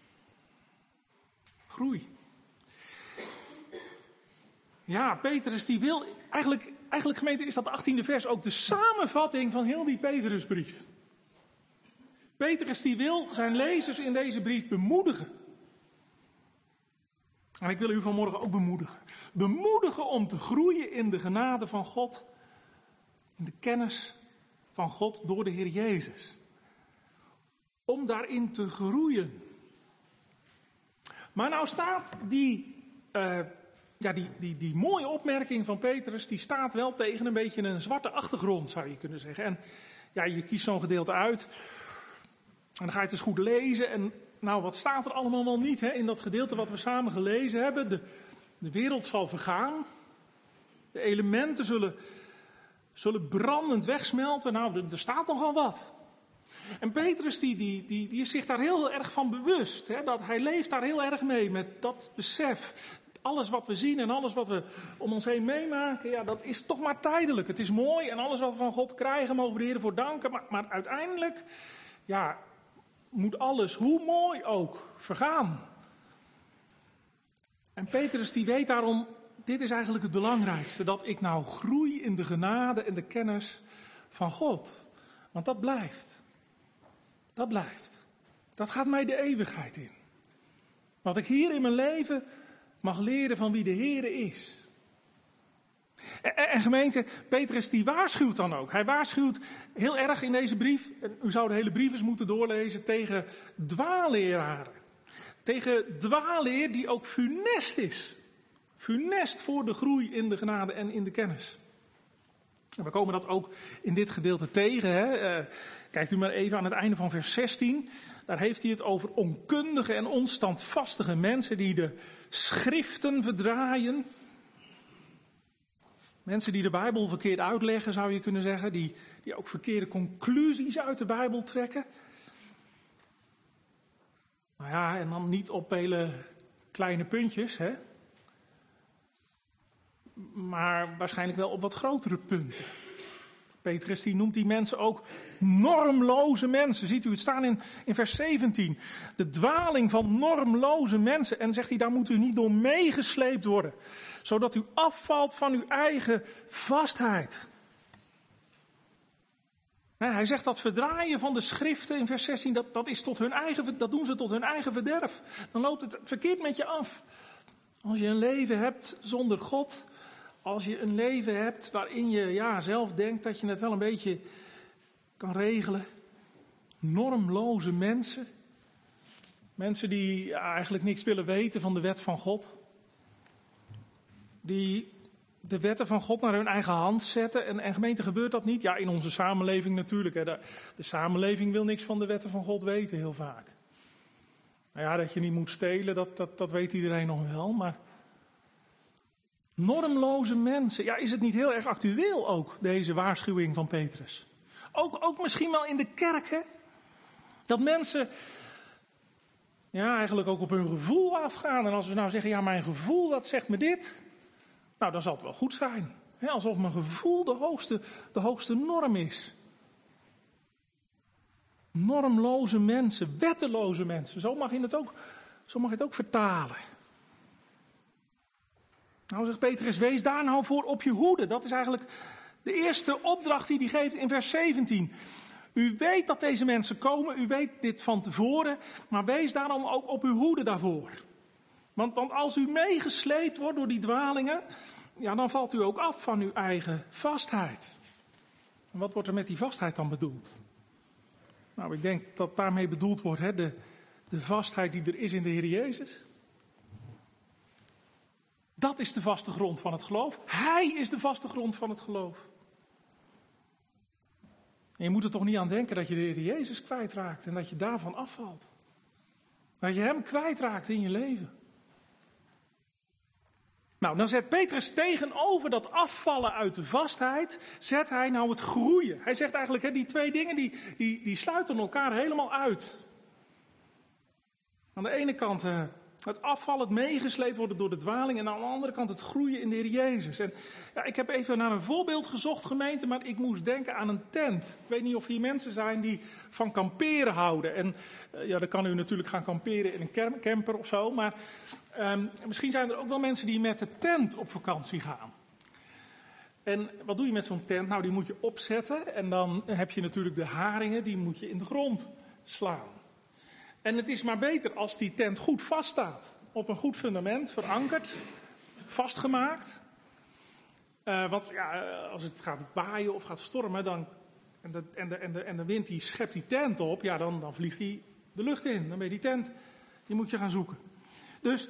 Groei. Ja, Petrus die wil, eigenlijk gemeente is dat 18e vers ook de samenvatting van heel die Petrusbrief. Petrus die wil zijn lezers in deze brief bemoedigen. En ik wil u vanmorgen ook bemoedigen. Bemoedigen om te groeien in de genade van God. In de kennis van God door de Heer Jezus. Om daarin te groeien. Maar nou staat die mooie opmerking van Petrus, die staat wel tegen een beetje een zwarte achtergrond, zou je kunnen zeggen. En je kiest zo'n gedeelte uit. En dan ga je het eens goed lezen. En nou, wat staat er allemaal wel niet in dat gedeelte wat we samen gelezen hebben? De wereld zal vergaan. De elementen zullen brandend wegsmelten. Nou, er staat nogal wat. En Petrus die is zich daar heel erg van bewust. Dat hij leeft daar heel erg mee met dat besef. Alles wat we zien en alles wat we om ons heen meemaken, dat is toch maar tijdelijk. Het is mooi en alles wat we van God krijgen, mogen we de Heer voor danken. Maar uiteindelijk, moet alles, hoe mooi ook, vergaan. En Petrus die weet daarom, dit is eigenlijk het belangrijkste. Dat ik nou groei in de genade en de kennis van God. Want dat blijft. Dat blijft. Dat gaat mij de eeuwigheid in. Wat ik hier in mijn leven mag leren van wie de Heere is. En gemeente, Petrus die waarschuwt dan ook. Hij waarschuwt heel erg in deze brief, en u zou de hele brief eens moeten doorlezen, tegen dwaalleraren. Tegen dwaalleer die ook funest is. Funest voor de groei in de genade en in de kennis. We komen dat ook in dit gedeelte tegen. Hè? Kijkt u maar even aan het einde van vers 16. Daar heeft hij het over onkundige en onstandvastige mensen die de schriften verdraaien. Mensen die de Bijbel verkeerd uitleggen, zou je kunnen zeggen. Die ook verkeerde conclusies uit de Bijbel trekken. Nou ja, en dan niet op hele kleine puntjes, hè? Maar waarschijnlijk wel op wat grotere punten. Petrus die noemt die mensen ook normloze mensen. Ziet u het staan in vers 17. De dwaling van normloze mensen. En zegt hij, daar moet u niet door meegesleept worden. Zodat u afvalt van uw eigen vastheid. Hij zegt dat verdraaien van de schriften in vers 16, dat doen ze tot hun eigen verderf. Dan loopt het verkeerd met je af. Als je een leven hebt zonder God, als je een leven hebt waarin je zelf denkt dat je het wel een beetje kan regelen. Normloze mensen. Mensen die eigenlijk niks willen weten van de wet van God. Die de wetten van God naar hun eigen hand zetten. En gemeente, gebeurt dat niet? Ja, in onze samenleving natuurlijk. Hè. De samenleving wil niks van de wetten van God weten, heel vaak. Nou ja, dat je niet moet stelen, dat weet iedereen nog wel. Maar normloze mensen. Ja, is het niet heel erg actueel ook, deze waarschuwing van Petrus? Ook misschien wel in de kerk, hè? Dat mensen eigenlijk ook op hun gevoel afgaan. En als we nou zeggen, ja, mijn gevoel, dat zegt me dit. Nou, dan zal het wel goed zijn. Hè? Alsof mijn gevoel de hoogste norm is. Normloze mensen, wetteloze mensen. Zo mag je het ook vertalen. Nou, zegt Petrus, wees daar nou voor op je hoede. Dat is eigenlijk de eerste opdracht die hij geeft in vers 17. U weet dat deze mensen komen, u weet dit van tevoren, maar wees daarom ook op uw hoede daarvoor. Want als u meegesleept wordt door die dwalingen, dan valt u ook af van uw eigen vastheid. En wat wordt er met die vastheid dan bedoeld? Nou, ik denk dat daarmee bedoeld wordt de vastheid die er is in de Heer Jezus. Dat is de vaste grond van het geloof. Hij is de vaste grond van het geloof. En je moet er toch niet aan denken dat je de Heer Jezus kwijtraakt en dat je daarvan afvalt. Dat je hem kwijtraakt in je leven. Nou, dan zet Petrus tegenover dat afvallen uit de vastheid, zet hij nou het groeien. Hij zegt eigenlijk, die twee dingen die sluiten elkaar helemaal uit. Aan de ene kant het afvallen, het meegesleept worden door de dwaling, en aan de andere kant het groeien in de Heer Jezus. En ik heb even naar een voorbeeld gezocht, gemeente, maar ik moest denken aan een tent. Ik weet niet of hier mensen zijn die van kamperen houden. En dan kan u natuurlijk gaan kamperen in een camper of zo, maar misschien zijn er ook wel mensen die met de tent op vakantie gaan. En wat doe je met zo'n tent? Nou, die moet je opzetten en dan heb je natuurlijk de haringen, die moet je in de grond slaan. En het is maar beter als die tent goed vaststaat. Op een goed fundament, verankerd, vastgemaakt. Want als het gaat waaien of gaat stormen, en de wind die schept die tent op, dan vliegt die de lucht in. Dan ben je die tent, die moet je gaan zoeken. Dus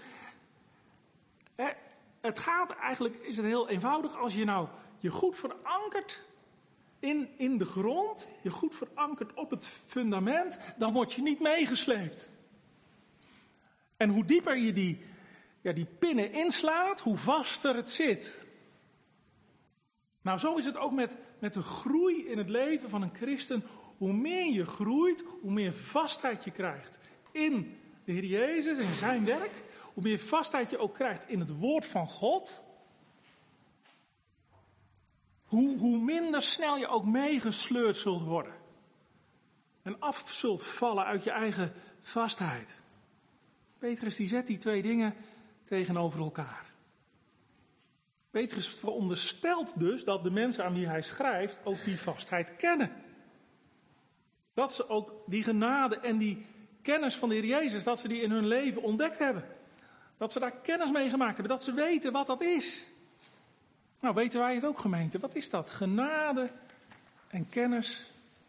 het gaat eigenlijk, is het heel eenvoudig, als je nou je goed verankert in de grond, je goed verankerd op het fundament, dan word je niet meegesleept. En hoe dieper je die pinnen inslaat, hoe vaster het zit. Nou, zo is het ook met de groei in het leven van een christen. Hoe meer je groeit, hoe meer vastheid je krijgt in de Heer Jezus en zijn werk. Hoe meer vastheid je ook krijgt in het woord van God. Hoe minder snel je ook meegesleurd zult worden. En af zult vallen uit je eigen vastheid. Petrus die zet die twee dingen tegenover elkaar. Petrus veronderstelt dus dat de mensen aan wie hij schrijft ook die vastheid kennen. Dat ze ook die genade en die kennis van de Heer Jezus, dat ze die in hun leven ontdekt hebben. Dat ze daar kennis mee gemaakt hebben, dat ze weten wat dat is. Nou, weten wij het ook, gemeente? Wat is dat? Genade en kennis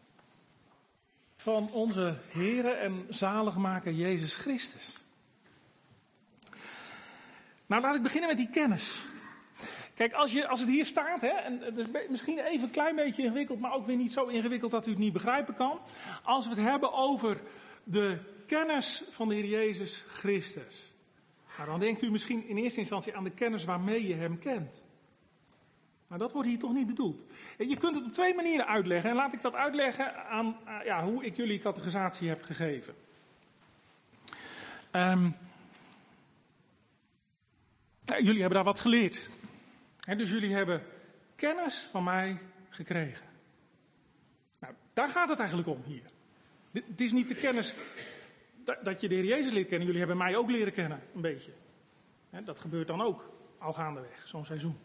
van onze Heere en zaligmaker Jezus Christus. Nou, laat ik beginnen met die kennis. Kijk, als het hier staat, hè, en het is misschien even een klein beetje ingewikkeld, maar ook weer niet zo ingewikkeld dat u het niet begrijpen kan. Als we het hebben over de kennis van de Heer Jezus Christus. Nou, dan denkt u misschien in eerste instantie aan de kennis waarmee je hem kent. Maar dat wordt hier toch niet bedoeld. Je kunt het op twee manieren uitleggen. En laat ik dat uitleggen aan hoe ik jullie catechisatie heb gegeven. Jullie hebben daar wat geleerd. Dus jullie hebben kennis van mij gekregen. Nou, daar gaat het eigenlijk om hier. Het is niet de kennis dat je de Heer Jezus leert kennen. Jullie hebben mij ook leren kennen, een beetje. Dat gebeurt dan ook, al gaandeweg, zo'n seizoen.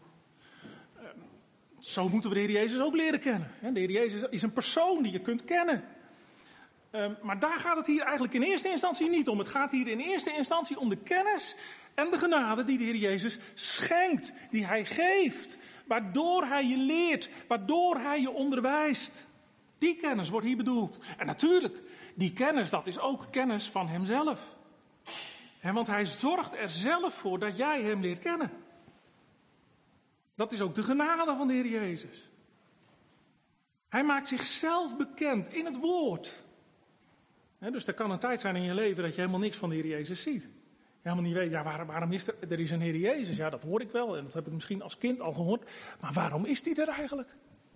Zo moeten we de Heer Jezus ook leren kennen. De Heer Jezus is een persoon die je kunt kennen. Maar daar gaat het hier eigenlijk in eerste instantie niet om. Het gaat hier in eerste instantie om de kennis en de genade die de Heer Jezus schenkt. Die Hij geeft. Waardoor Hij je leert. Waardoor Hij je onderwijst. Die kennis wordt hier bedoeld. En natuurlijk, die kennis, dat is ook kennis van Hemzelf. Want Hij zorgt er zelf voor dat jij Hem leert kennen. Dat is ook de genade van de Heer Jezus. Hij maakt zichzelf bekend in het woord. Dus er kan een tijd zijn in je leven dat je helemaal niks van de Heer Jezus ziet. Je helemaal niet weet, waarom is er is een Heer Jezus? Ja, dat hoor ik wel en dat heb ik misschien als kind al gehoord. Maar waarom is die er eigenlijk?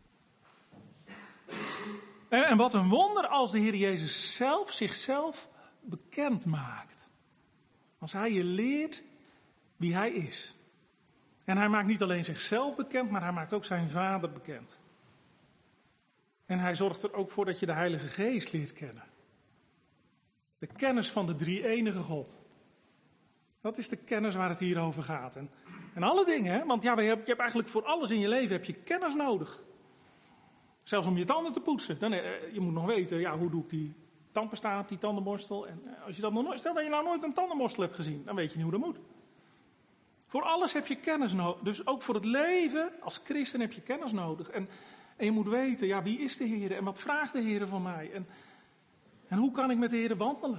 En wat een wonder als de Heer Jezus zelf zichzelf bekend maakt. Als Hij je leert wie Hij is. En Hij maakt niet alleen zichzelf bekend, maar Hij maakt ook zijn Vader bekend. En Hij zorgt er ook voor dat je de Heilige Geest leert kennen. De kennis van de drie-enige God. Dat is de kennis waar het hier over gaat. En alle dingen, hè? Want je hebt eigenlijk voor alles in je leven heb je kennis nodig. Zelfs om je tanden te poetsen. Je moet nog weten, hoe doe ik die tandpasta op die tandenborstel. En als je dat stel dat je nou nooit een tandenborstel hebt gezien, dan weet je niet hoe dat moet. Voor alles heb je kennis nodig. Dus ook voor het leven als christen heb je kennis nodig. En je moet weten, wie is de Heer en wat vraagt de Heer van mij? En hoe kan ik met de Heer wandelen?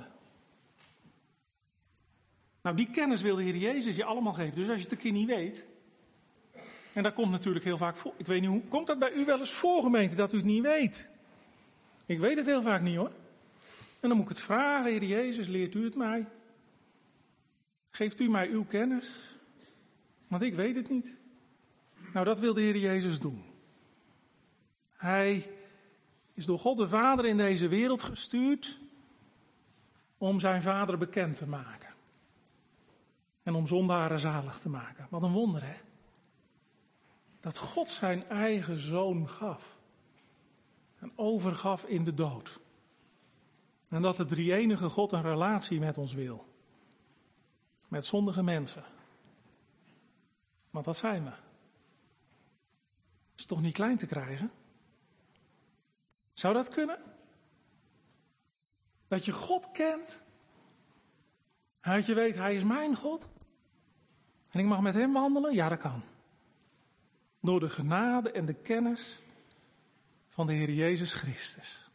Nou, die kennis wil de Heer Jezus je allemaal geven. Dus als je het een keer niet weet. En dat komt natuurlijk heel vaak voor. Ik weet niet, hoe komt dat bij u wel eens voor, gemeente, dat u het niet weet? Ik weet het heel vaak niet, hoor. En dan moet ik het vragen, Heer Jezus, leert u het mij? Geeft u mij uw kennis? Want ik weet het niet. Nou, dat wil de Heer Jezus doen. Hij is door God de Vader in deze wereld gestuurd om zijn Vader bekend te maken. En om zondaren zalig te maken. Wat een wonder, hè? Dat God zijn eigen Zoon gaf. En overgaf in de dood. En dat de drie-enige God een relatie met ons wil. Met zondige mensen. Want dat zijn we. Is toch niet klein te krijgen? Zou dat kunnen? Dat je God kent. Dat je weet, Hij is mijn God. En ik mag met Hem wandelen? Ja, dat kan. Door de genade en de kennis van de Heer Jezus Christus.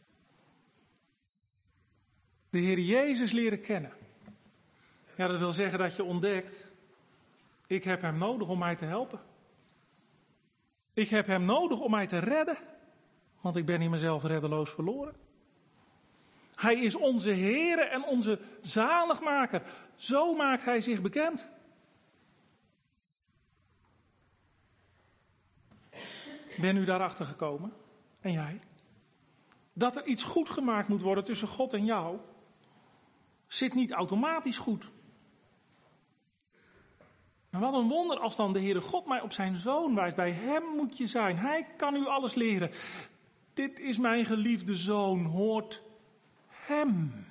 De Heer Jezus leren kennen. Ja, dat wil zeggen dat je ontdekt, ik heb Hem nodig om mij te helpen. Ik heb Hem nodig om mij te redden. Want ik ben in mezelf reddeloos verloren. Hij is onze Heere en onze zaligmaker. Zo maakt Hij zich bekend. Ben u daarachter gekomen? En jij? Dat er iets goed gemaakt moet worden tussen God en jou, zit niet automatisch goed. Maar wat een wonder als dan de Heere God mij op zijn Zoon wijst. Bij Hem moet je zijn. Hij kan u alles leren. Dit is mijn geliefde Zoon. Hoort Hem.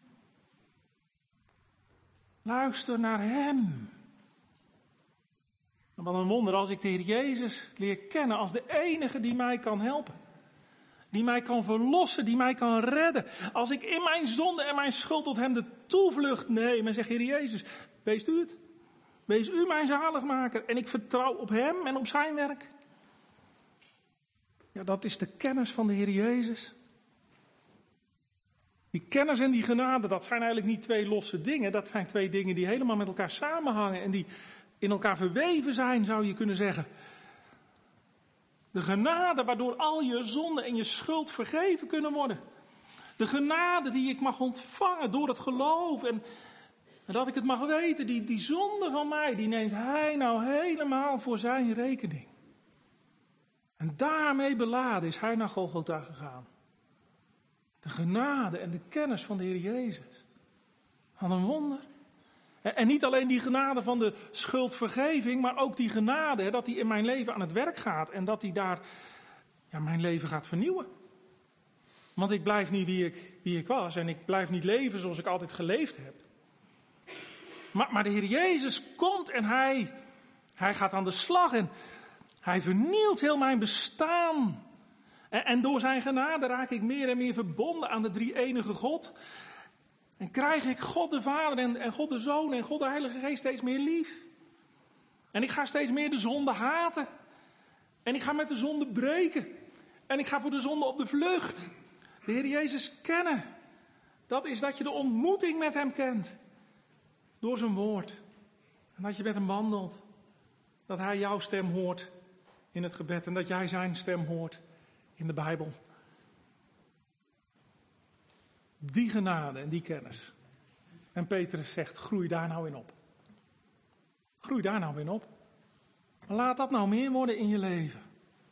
Luister naar Hem. Wat een wonder als ik de Heer Jezus leer kennen als de enige die mij kan helpen. Die mij kan verlossen, die mij kan redden. Als ik in mijn zonde en mijn schuld tot Hem de toevlucht neem en zeg, Heer Jezus, wees u het. Wees u mijn zaligmaker en ik vertrouw op Hem en op zijn werk. Ja, dat is de kennis van de Heer Jezus. Die kennis en die genade, dat zijn eigenlijk niet twee losse dingen. Dat zijn twee dingen die helemaal met elkaar samenhangen en die in elkaar verweven zijn, zou je kunnen zeggen. De genade waardoor al je zonde en je schuld vergeven kunnen worden. De genade die ik mag ontvangen door het geloof en dat ik het mag weten, die zonde van mij, die neemt hij nou helemaal voor zijn rekening. En daarmee beladen is hij naar Golgotha gegaan. De genade en de kennis van de Heer Jezus. Wat een wonder. En niet alleen die genade van de schuldvergeving, maar ook die genade dat hij in mijn leven aan het werk gaat. En dat hij daar mijn leven gaat vernieuwen. Want ik blijf niet wie ik was en ik blijf niet leven zoals ik altijd geleefd heb. Maar de Heer Jezus komt en hij gaat aan de slag en hij vernieuwt heel mijn bestaan. En door zijn genade raak ik meer en meer verbonden aan de drie-enige God. En krijg ik God de Vader en God de Zoon en God de Heilige Geest steeds meer lief. En ik ga steeds meer de zonde haten. En ik ga met de zonde breken. En ik ga voor de zonde op de vlucht. De Heer Jezus kennen. Dat is dat je de ontmoeting met hem kent. Door zijn woord. En dat je met hem wandelt. Dat hij jouw stem hoort in het gebed. En dat jij zijn stem hoort in de Bijbel. Die genade en die kennis. En Petrus zegt, groei daar nou in op. Groei daar nou in op. Laat dat nou meer worden in je leven.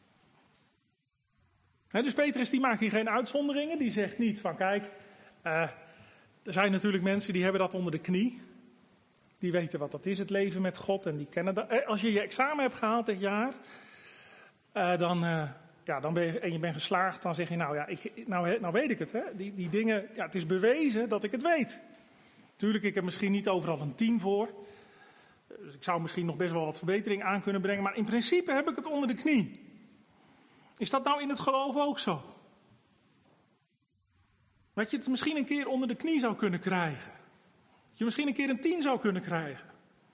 Dus Petrus die maakt hier geen uitzonderingen. Die zegt niet van kijk, er zijn natuurlijk mensen die hebben dat onder de knie. Die weten wat dat is, het leven met God. En die kennen dat. Als je je examen hebt gehaald dit jaar, dan ben je, en je bent geslaagd, dan zeg je nou weet ik het. Hè? Die dingen, het is bewezen dat ik het weet. Tuurlijk, ik heb misschien niet overal een 10 voor. Dus ik zou misschien nog best wel wat verbetering aan kunnen brengen. Maar in principe heb ik het onder de knie. Is dat nou in het geloof ook zo? Dat je het misschien een keer onder de knie zou kunnen krijgen. Dat je misschien een keer een 10 zou kunnen krijgen.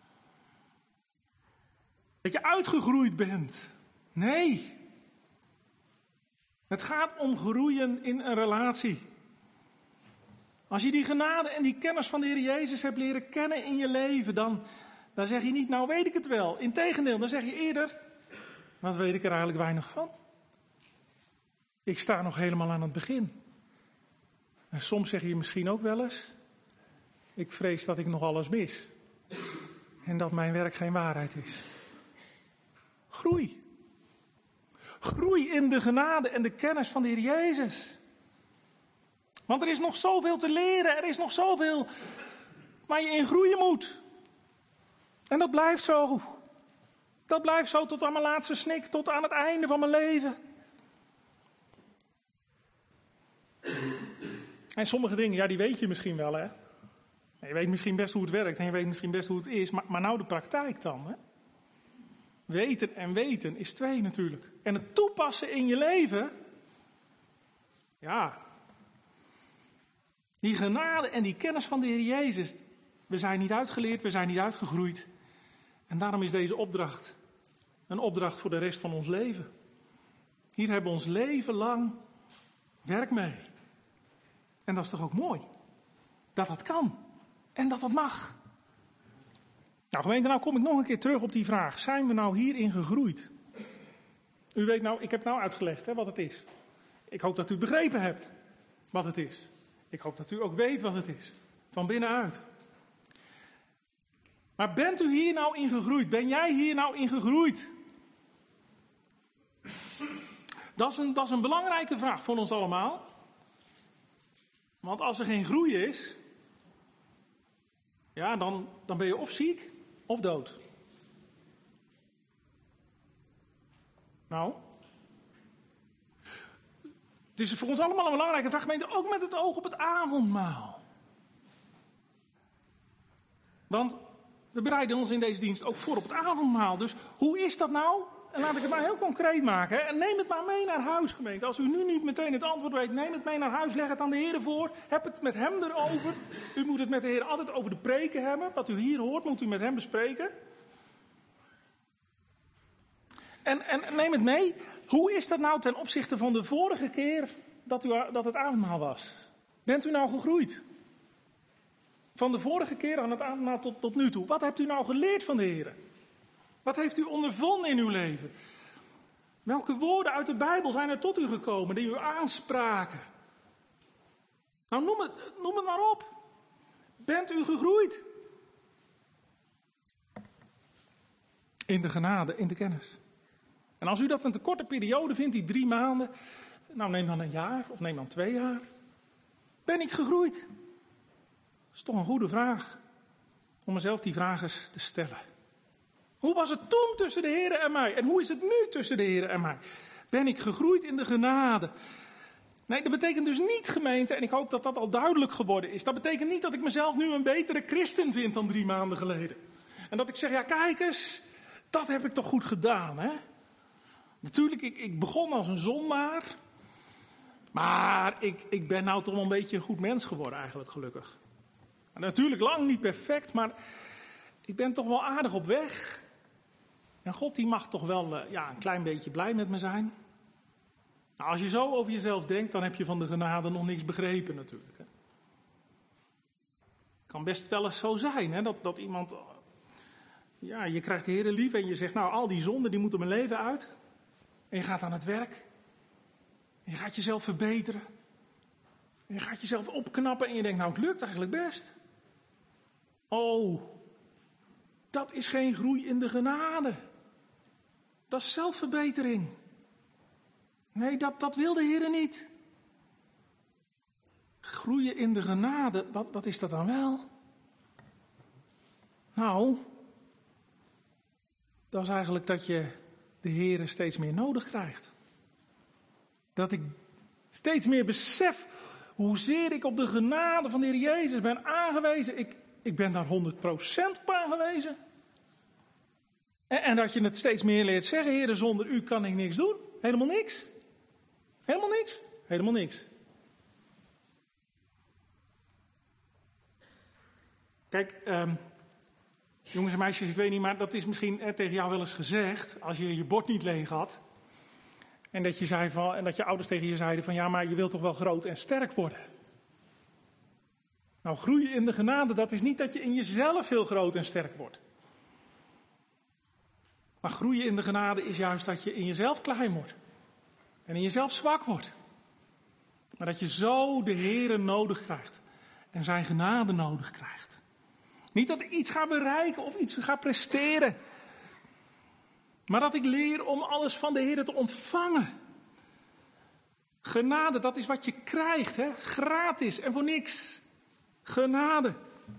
Dat je uitgegroeid bent. Nee. Het gaat om groeien in een relatie. Als je die genade en die kennis van de Heer Jezus hebt leren kennen in je leven, dan zeg je niet, nou weet ik het wel. Integendeel, dan zeg je eerder, wat weet ik er eigenlijk weinig van. Ik sta nog helemaal aan het begin. En soms zeg je misschien ook wel eens, ik vrees dat ik nog alles mis. En dat mijn werk geen waarheid is. Groei. Groei in de genade en de kennis van de Heer Jezus. Want er is nog zoveel te leren. Er is nog zoveel waar je in groeien moet. En dat blijft zo. Dat blijft zo tot aan mijn laatste snik. Tot aan het einde van mijn leven. En sommige dingen, die weet je misschien wel, hè. Je weet misschien best hoe het werkt en je weet misschien best hoe het is. Maar nou de praktijk dan, hè. Weten en weten is 2 natuurlijk. En het toepassen in je leven. Ja. Die genade en die kennis van de Heer Jezus. We zijn niet uitgeleerd, we zijn niet uitgegroeid. En daarom is deze opdracht een opdracht voor de rest van ons leven. Hier hebben we ons leven lang werk mee. En dat is toch ook mooi. Dat dat kan. En dat dat mag. Nou gemeente, nou kom ik nog een keer terug op die vraag. Zijn we nou hierin gegroeid? U weet nou, ik heb nou uitgelegd wat het is. Ik hoop dat u begrepen hebt wat het is. Ik hoop dat u ook weet wat het is. Van binnenuit. Maar bent u hier nou in gegroeid? Ben jij hier nou in gegroeid? Dat is een belangrijke vraag voor ons allemaal. Want als er geen groei is, ja, dan ben je of ziek of dood. Nou, het is voor ons allemaal een belangrijke vraag, gemeente, ook met het oog op het avondmaal. Want we bereiden ons in deze dienst ook voor op het avondmaal. Dus hoe is dat nou? En laat ik het maar heel concreet maken. Hè? En neem het maar mee naar huis, gemeente. Als u nu niet meteen het antwoord weet, neem het mee naar huis. Leg het aan de Heer voor. Heb het met hem erover. U moet het met de Heer altijd over de preken hebben. Wat u hier hoort, moet u met hem bespreken. En neem het mee. Hoe is dat nou ten opzichte van de vorige keer dat het avondmaal was? Bent u nou gegroeid? Van de vorige keer aan het avondmaal tot nu toe. Wat hebt u nou geleerd van de Heer? Wat heeft u ondervonden in uw leven? Welke woorden uit de Bijbel zijn er tot u gekomen die u aanspraken? Nou, noem het maar op. Bent u gegroeid? In de genade, in de kennis. En als u dat een te korte periode vindt, die 3 maanden, nou neem dan een jaar of neem dan 2 jaar. Ben ik gegroeid? Dat is toch een goede vraag. Om mezelf die vraag eens te stellen. Hoe was het toen tussen de Heer en mij? En hoe is het nu tussen de Heer en mij? Ben ik gegroeid in de genade? Nee, dat betekent dus niet, gemeente, en ik hoop dat dat al duidelijk geworden is. Dat betekent niet dat ik mezelf nu een betere christen vind dan 3 maanden geleden. En dat ik zeg, ja kijk eens, dat heb ik toch goed gedaan, hè? Natuurlijk, ik begon als een zondaar. Maar ik ben nou toch wel een beetje een goed mens geworden eigenlijk, gelukkig. En natuurlijk lang niet perfect, maar ik ben toch wel aardig op weg. En God die mag toch wel een klein beetje blij met me zijn. Nou, als je zo over jezelf denkt, dan heb je van de genade nog niks begrepen natuurlijk. Hè. Het kan best wel eens zo zijn, hè, dat iemand... Ja, je krijgt de Heer lief en je zegt, nou al die zonden die moeten mijn leven uit. En je gaat aan het werk. En je gaat jezelf verbeteren. En je gaat jezelf opknappen en je denkt, nou het lukt eigenlijk best. Oh, dat is geen groei in de genade. Dat is zelfverbetering. Nee, dat wil de Heer niet. Groeien in de genade, wat is dat dan wel? Nou, dat is eigenlijk dat je de Heer steeds meer nodig krijgt. Dat ik steeds meer besef hoezeer ik op de genade van de Heer Jezus ben aangewezen. Ik ben daar 100% op aangewezen. En dat je het steeds meer leert zeggen, Heer, zonder u kan ik niks doen. Helemaal niks. Helemaal niks. Helemaal niks. Kijk, jongens en meisjes, ik weet niet, maar dat is misschien tegen jou wel eens gezegd, als je je bord niet leeg had. En dat je ouders tegen je zeiden van, ja, maar je wilt toch wel groot en sterk worden. Nou, groeien in de genade, dat is niet dat je in jezelf heel groot en sterk wordt. Maar groeien in de genade is juist dat je in jezelf klein wordt. En in jezelf zwak wordt. Maar dat je zo de Heere nodig krijgt. En zijn genade nodig krijgt. Niet dat ik iets ga bereiken of iets ga presteren. Maar dat ik leer om alles van de Heere te ontvangen. Genade, dat is wat je krijgt, hè? Gratis en voor niks. Genade.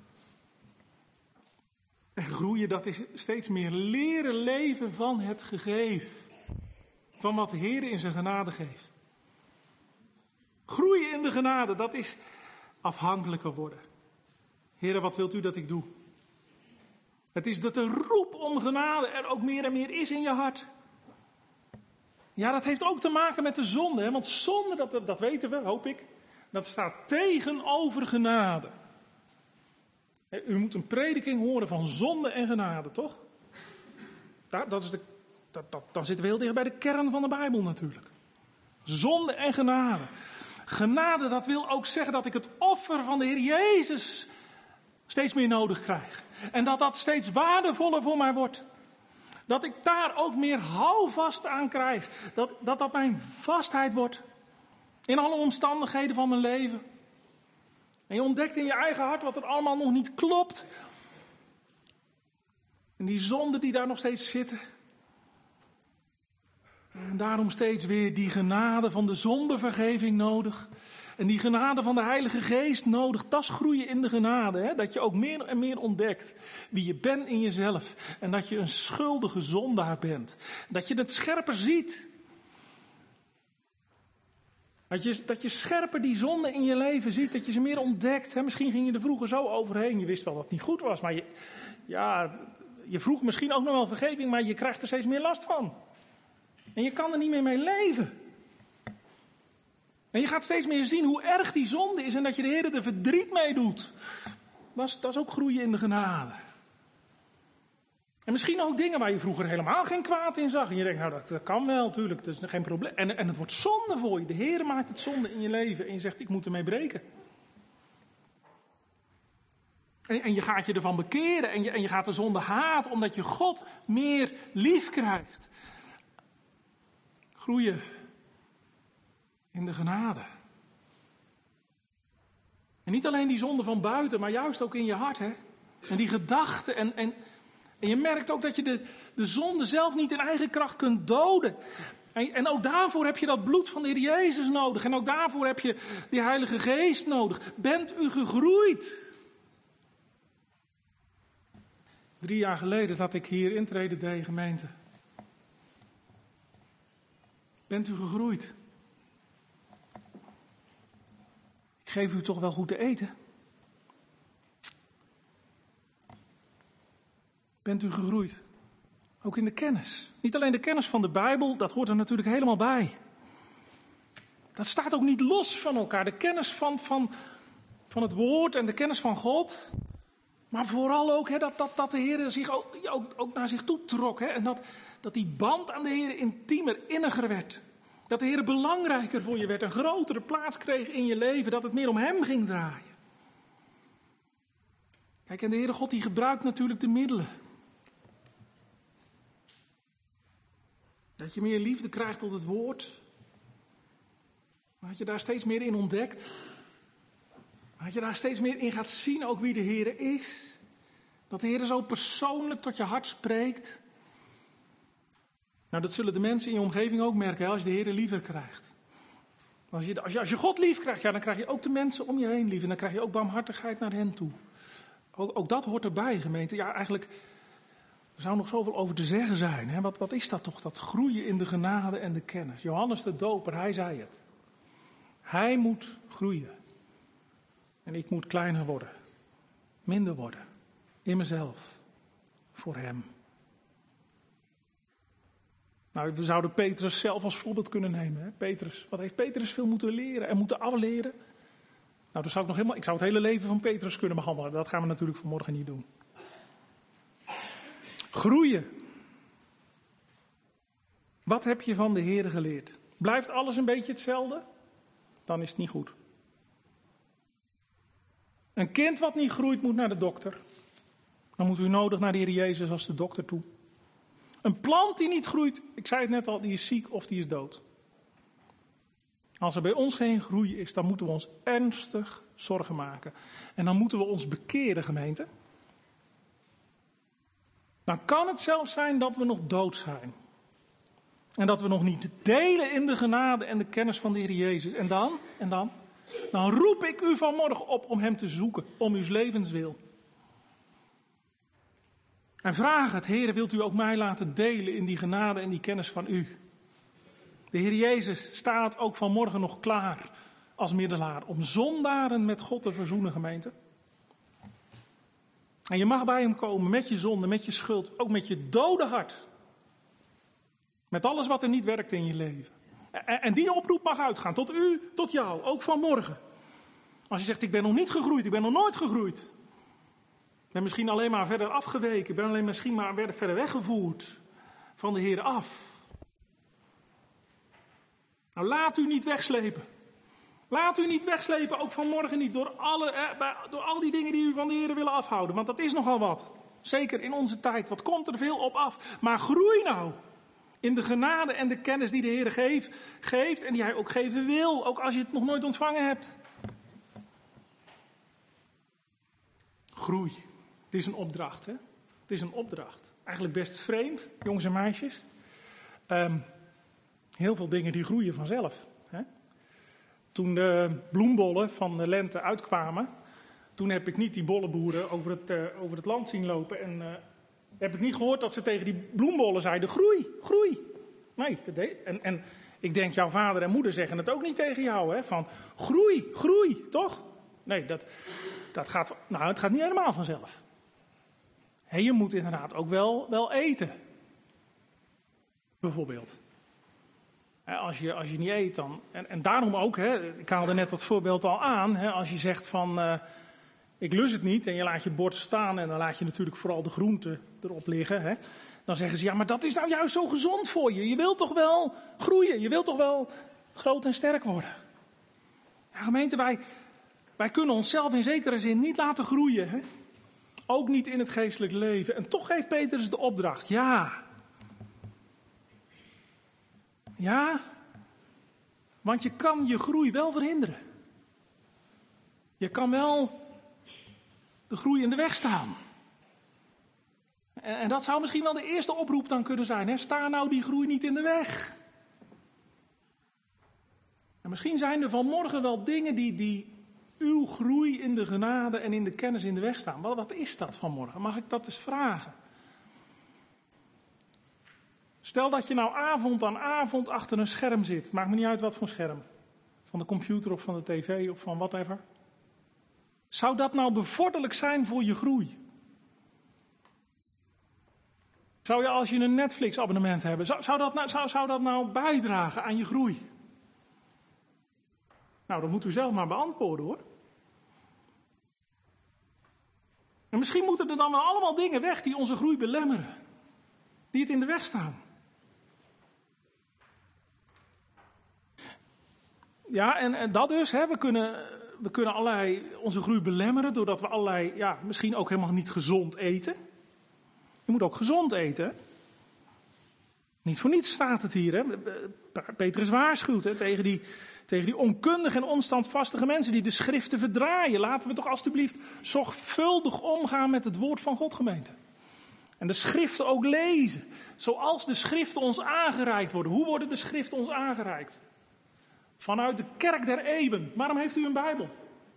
En groeien, dat is steeds meer leren leven van het gegeven. Van wat de Heer in zijn genade geeft. Groeien in de genade, dat is afhankelijker worden. Heer, wat wilt u dat ik doe? Het is dat de roep om genade er ook meer en meer is in je hart. Ja, dat heeft ook te maken met de zonde. Hè? Want zonde, dat weten we, hoop ik. Dat staat tegenover genade. U moet een prediking horen van zonde en genade, toch? Dan zitten we heel dicht bij de kern van de Bijbel natuurlijk. Zonde en genade. Genade, dat wil ook zeggen dat ik het offer van de Heer Jezus steeds meer nodig krijg. En dat steeds waardevoller voor mij wordt. Dat ik daar ook meer houvast aan krijg. Dat mijn vastheid wordt. In alle omstandigheden van mijn leven. En je ontdekt in je eigen hart wat er allemaal nog niet klopt. En die zonden die daar nog steeds zitten. En daarom steeds weer die genade van de zondevergeving nodig. En die genade van de Heilige Geest nodig. Dat is groeien in de genade. Hè? Dat je ook meer en meer ontdekt wie je bent in jezelf. En dat je een schuldige zondaar bent. Dat je het scherper ziet. Dat je scherper die zonde in je leven ziet. Dat je ze meer ontdekt. Hè? Misschien ging je er vroeger zo overheen. Je wist wel dat het niet goed was. Maar je vroeg misschien ook nog wel vergeving. Maar je krijgt er steeds meer last van. En je kan er niet meer mee leven. En je gaat steeds meer zien hoe erg die zonde is en dat je de Heer er verdriet mee doet. Dat is ook groeien in de genade. En misschien ook dingen waar je vroeger helemaal geen kwaad in zag. En je denkt, nou dat kan wel natuurlijk, dat is geen probleem. En het wordt zonde voor je. De Heer maakt het zonde in je leven en je zegt, ik moet ermee breken. En je gaat je ervan bekeren en je gaat de zonde haat omdat je God meer lief krijgt. Groeien in de genade. En niet alleen die zonde van buiten, maar juist ook in je hart. Hè? En die gedachten. En je merkt ook dat je de zonde zelf niet in eigen kracht kunt doden. En ook daarvoor heb je dat bloed van de Heer Jezus nodig. En ook daarvoor heb je die Heilige Geest nodig. Bent u gegroeid? 3 jaar geleden dat ik hier intrede deed, gemeente. Bent u gegroeid? Ik geef u toch wel goed te eten? Bent u gegroeid? Ook in de kennis. Niet alleen de kennis van de Bijbel, dat hoort er natuurlijk helemaal bij. Dat staat ook niet los van elkaar. De kennis van het woord en de kennis van God. Maar vooral ook dat de Heer zich ook naar zich toe trok. En dat die band aan de Heer intiemer, inniger werd. Dat de Heer belangrijker voor je werd. Een grotere plaats kreeg in je leven. Dat het meer om Hem ging draaien. Kijk, en de Heere God die gebruikt natuurlijk de middelen. Dat je meer liefde krijgt tot het woord. Dat je daar steeds meer in ontdekt. Dat je daar steeds meer in gaat zien ook wie de Heere is. Dat de Heere zo persoonlijk tot je hart spreekt. Nou, dat zullen de mensen in je omgeving ook merken, hè, als je de Heere liever krijgt. Als je God lief krijgt, ja, dan krijg je ook de mensen om je heen lief. En dan krijg je ook barmhartigheid naar hen toe. Ook dat hoort erbij, gemeente. Ja, eigenlijk, er zou nog zoveel over te zeggen zijn. Hè? Wat is dat toch, dat groeien in de genade en de kennis? Johannes de Doper, hij zei het. Hij moet groeien. En ik moet kleiner worden. Minder worden. In mezelf. Voor hem. Nou, we zouden Petrus zelf als voorbeeld kunnen nemen. Hè? Petrus, wat heeft Petrus veel moeten leren en moeten afleren? Nou, ik zou het hele leven van Petrus kunnen behandelen. Dat gaan we natuurlijk vanmorgen niet doen. Groeien. Wat heb je van de Heere geleerd? Blijft alles een beetje hetzelfde? Dan is het niet goed. Een kind wat niet groeit moet naar de dokter. Dan moet u nodig naar de Heer Jezus als de dokter toe. Een plant die niet groeit, ik zei het net al, die is ziek of die is dood. Als er bij ons geen groei is, dan moeten we ons ernstig zorgen maken. En dan moeten we ons bekeren, gemeente. Dan kan het zelfs zijn dat we nog dood zijn. En dat we nog niet delen in de genade en de kennis van de Heer Jezus. En dan roep ik u vanmorgen op om Hem te zoeken, om uw levenswil. En vraag het, Heere, wilt u ook mij laten delen in die genade en die kennis van u? De Heer Jezus staat ook vanmorgen nog klaar als middelaar om zondaren met God te verzoenen, gemeente. En je mag bij hem komen met je zonde, met je schuld, ook met je dode hart. Met alles wat er niet werkt in je leven. En die oproep mag uitgaan tot u, tot jou, ook vanmorgen. Als je zegt, ik ben nog niet gegroeid, ik ben nog nooit gegroeid. Ik ben misschien alleen maar verder afgeweken, ik ben misschien maar verder weggevoerd van de Heer af. Nou, laat u niet wegslepen. Laat u niet wegslepen, ook vanmorgen niet, door al die dingen die u van de Heer willen afhouden. Want dat is nogal wat. Zeker in onze tijd. Wat komt er veel op af? Maar groei nou in de genade en de kennis die de Heer geeft en die Hij ook geven wil. Ook als je het nog nooit ontvangen hebt. Groei. Het is een opdracht, hè? Het is een opdracht. Eigenlijk best vreemd, jongens en meisjes. Heel veel dingen die groeien vanzelf. Hè? Toen de bloembollen van de lente uitkwamen, toen heb ik niet die bollenboeren over het land zien lopen. En heb ik niet gehoord dat ze tegen die bloembollen zeiden, groei, groei. Nee, en ik denk, jouw vader en moeder zeggen het ook niet tegen jou, hè? Van groei, groei, toch? Nee, het gaat niet helemaal vanzelf. Hè, je moet inderdaad ook wel eten. Bijvoorbeeld. Als je niet eet dan. En daarom ook, hè, ik haalde net dat voorbeeld al aan. Hè, als je zegt van, ik lust het niet en je laat je bord staan en dan laat je natuurlijk vooral de groenten erop liggen. Hè, dan zeggen ze, ja, maar dat is nou juist zo gezond voor je. Je wilt toch wel groeien, je wilt toch wel groot en sterk worden. Ja, gemeente, wij kunnen onszelf in zekere zin niet laten groeien. Hè? Ook niet in het geestelijk leven. En toch geeft Petrus de opdracht. Ja, want je kan je groei wel verhinderen. Je kan wel de groei in de weg staan. En dat zou misschien wel de eerste oproep dan kunnen zijn. Hè? Sta nou die groei niet in de weg. En misschien zijn er vanmorgen wel dingen die uw groei in de genade en in de kennis in de weg staan. Wat is dat vanmorgen? Mag ik dat eens vragen? Stel dat je nou avond aan avond achter een scherm zit. Maakt me niet uit wat voor scherm. Van de computer of van de tv of van whatever. Zou dat nou bevorderlijk zijn voor je groei? Zou je als je een Netflix abonnement hebt, zou dat nou bijdragen aan je groei? Nou, dat moet u zelf maar beantwoorden hoor. En misschien moeten er dan wel allemaal dingen weg die onze groei belemmeren. Die het in de weg staan. Ja, en dat dus, hè, we kunnen onze groei belemmeren doordat we allerlei, misschien ook helemaal niet gezond eten. Je moet ook gezond eten. Niet voor niets staat het hier. Hè. Petrus waarschuwt tegen die onkundige en onstandvastige mensen die de schriften verdraaien. Laten we toch alstublieft zorgvuldig omgaan met het woord van God, gemeente. En de schriften ook lezen. Zoals de schriften ons aangereikt worden. Hoe worden de schriften ons aangereikt? Vanuit de kerk der eeuwen. Waarom heeft u een Bijbel?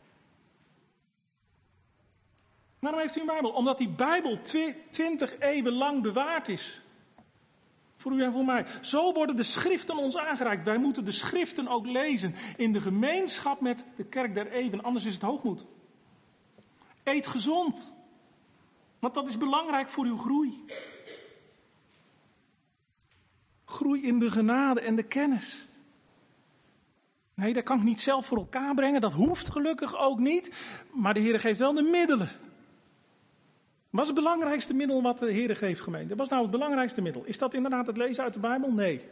Waarom heeft u een Bijbel? Omdat die Bijbel 20 eeuwen lang bewaard is. Voor u en voor mij. Zo worden de schriften ons aangereikt. Wij moeten de schriften ook lezen. In de gemeenschap met de kerk der eeuwen. Anders is het hoogmoed. Eet gezond. Want dat is belangrijk voor uw groei. Groei in de genade en de kennis. Nee, dat kan ik niet zelf voor elkaar brengen. Dat hoeft gelukkig ook niet. Maar de Heer geeft wel de middelen. Wat is het belangrijkste middel wat de Heer geeft, gemeente? Wat is nou het belangrijkste middel? Is dat inderdaad het lezen uit de Bijbel? Nee.